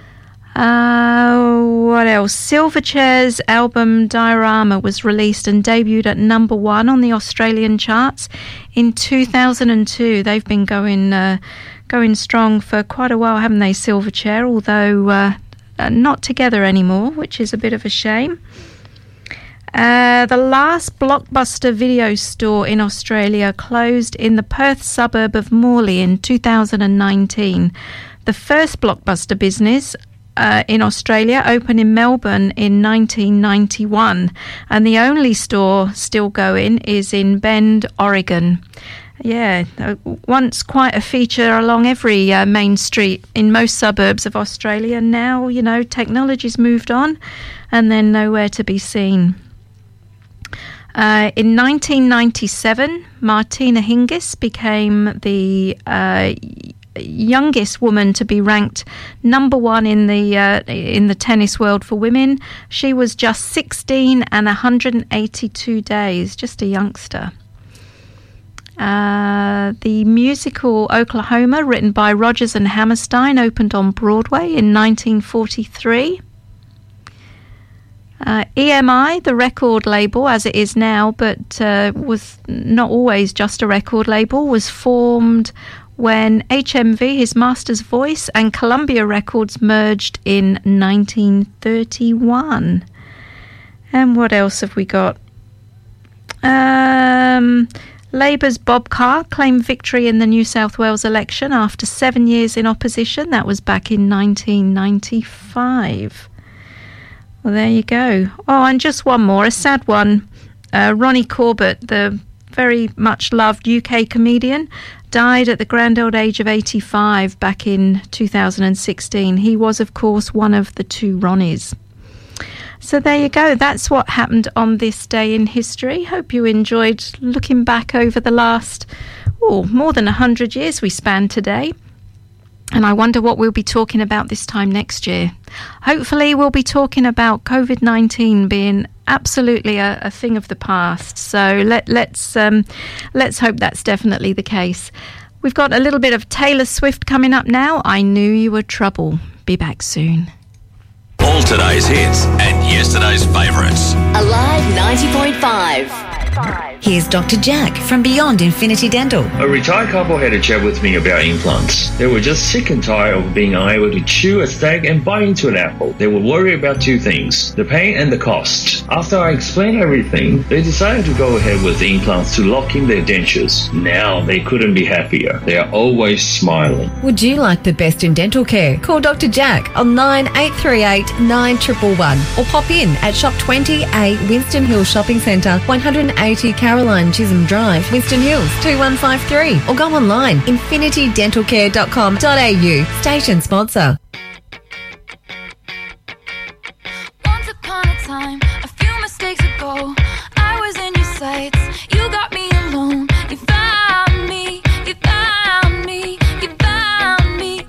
Uh, what else? Silverchair's album Diorama was released and debuted at number one on the Australian charts in two thousand two. They've been going uh, going strong for quite a while, haven't they, Silverchair? Although uh, uh, not together anymore, which is a bit of a shame. Uh, the last Blockbuster video store in Australia closed in the Perth suburb of Morley in two thousand nineteen. The first Blockbuster business uh, in Australia opened in Melbourne in nineteen ninety-one, and the only store still going is in Bend, Oregon. Yeah, uh, once quite a feature along every uh, main street in most suburbs of Australia. Now, you know, technology's moved on and then nowhere to be seen. Uh, in nineteen ninety-seven, Martina Hingis became the uh, youngest woman to be ranked number one in the uh, in the tennis world for women. She was just sixteen and one hundred eighty-two days, just a youngster. Uh, the musical Oklahoma, written by Rodgers and Hammerstein, opened on Broadway in nineteen forty-three. Uh, E M I, the record label as it is now, but uh, was not always just a record label, was formed when H M V, his master's voice, and Columbia Records merged in nineteen thirty-one. And what else have we got? Um, Labour's Bob Carr claimed victory in the New South Wales election after seven years in opposition. That was back in nineteen ninety-five. Well, there you go. Oh, and just one more, a sad one. Uh, Ronnie Corbett, the very much loved U K comedian, died at the grand old age of eighty-five back in two thousand sixteen. He was, of course, one of the two Ronnies. So there you go. That's what happened on this day in history. Hope you enjoyed looking back over the last, oh, more than one hundred years we spanned today. And I wonder what we'll be talking about this time next year. Hopefully we'll be talking about COVID nineteen being absolutely a, a thing of the past. So let, let's um, let's hope that's definitely the case. We've got a little bit of Taylor Swift coming up now. I Knew You Were Trouble. Be back soon. All today's hits and yesterday's favourites. Alive ninety point five. Here's Doctor Jack from Beyond Infinity Dental. A retired couple had a chat with me about implants. They were just sick and tired of being unable to chew a steak and bite into an apple. They were worried about two things, the pain and the cost. After I explained everything, they decided to go ahead with the implants to lock in their dentures. Now they couldn't be happier. They are always smiling. Would you like the best in dental care? Call Doctor Jack on nine eight three eight nine one one one or pop in at Shop twenty A Winston Hills Shopping Centre, one eighty Caroline Chisholm Drive, Winston Hills, two one five three, or go online infinity dental care dot com dot a u. Station sponsor. Once upon a time, a few mistakes ago, I was in your sights. You got me alone. You found me. You found me. You found me.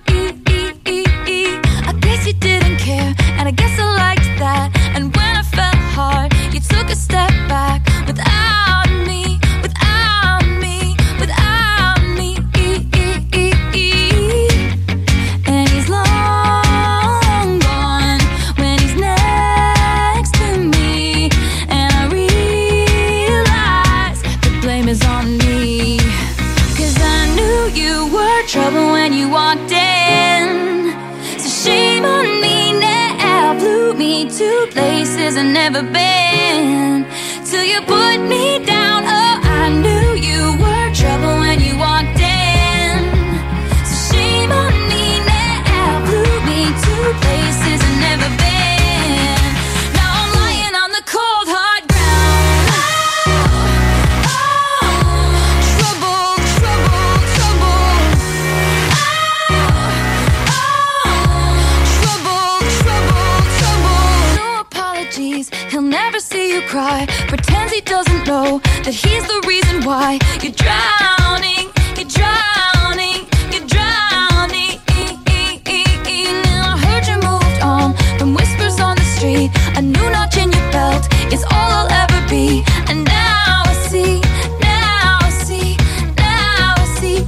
I guess you didn't care, and I guess I liked that. And when I fell hard, you took a step back without me, without me, without places I've never been. Till you put me down, oh, I knew you were trouble when you walked in. So shame on me now, blew me to places I've never been. Now I'm lying on the cold hard ground. Oh, oh, trouble, trouble, trouble. He'll never see you cry. Pretends he doesn't know that he's the reason why you're drowning, you're drowning, you're drowning. Now I heard you moved on from whispers on the street. A new notch in your belt is all I'll ever be. And now I see, now I see, now I see.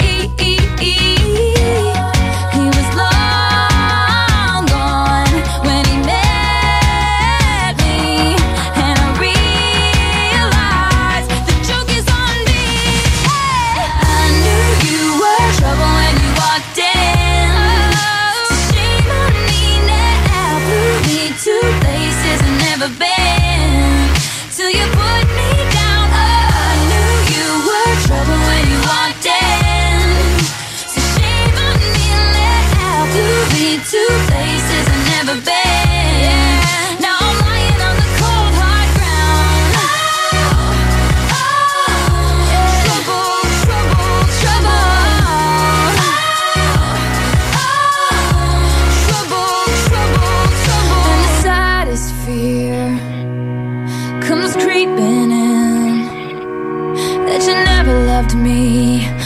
He was long gone when he met. Been till you put me down. Oh, I knew you were trouble when you walked in. So shame on me now, blew me to places I've never been. Now I'm lying on the cold hard ground. Oh, oh, yeah. Trouble, trouble, trouble. Oh, trouble, trouble, trouble. And the saddest fear comes creeping in, that you never loved me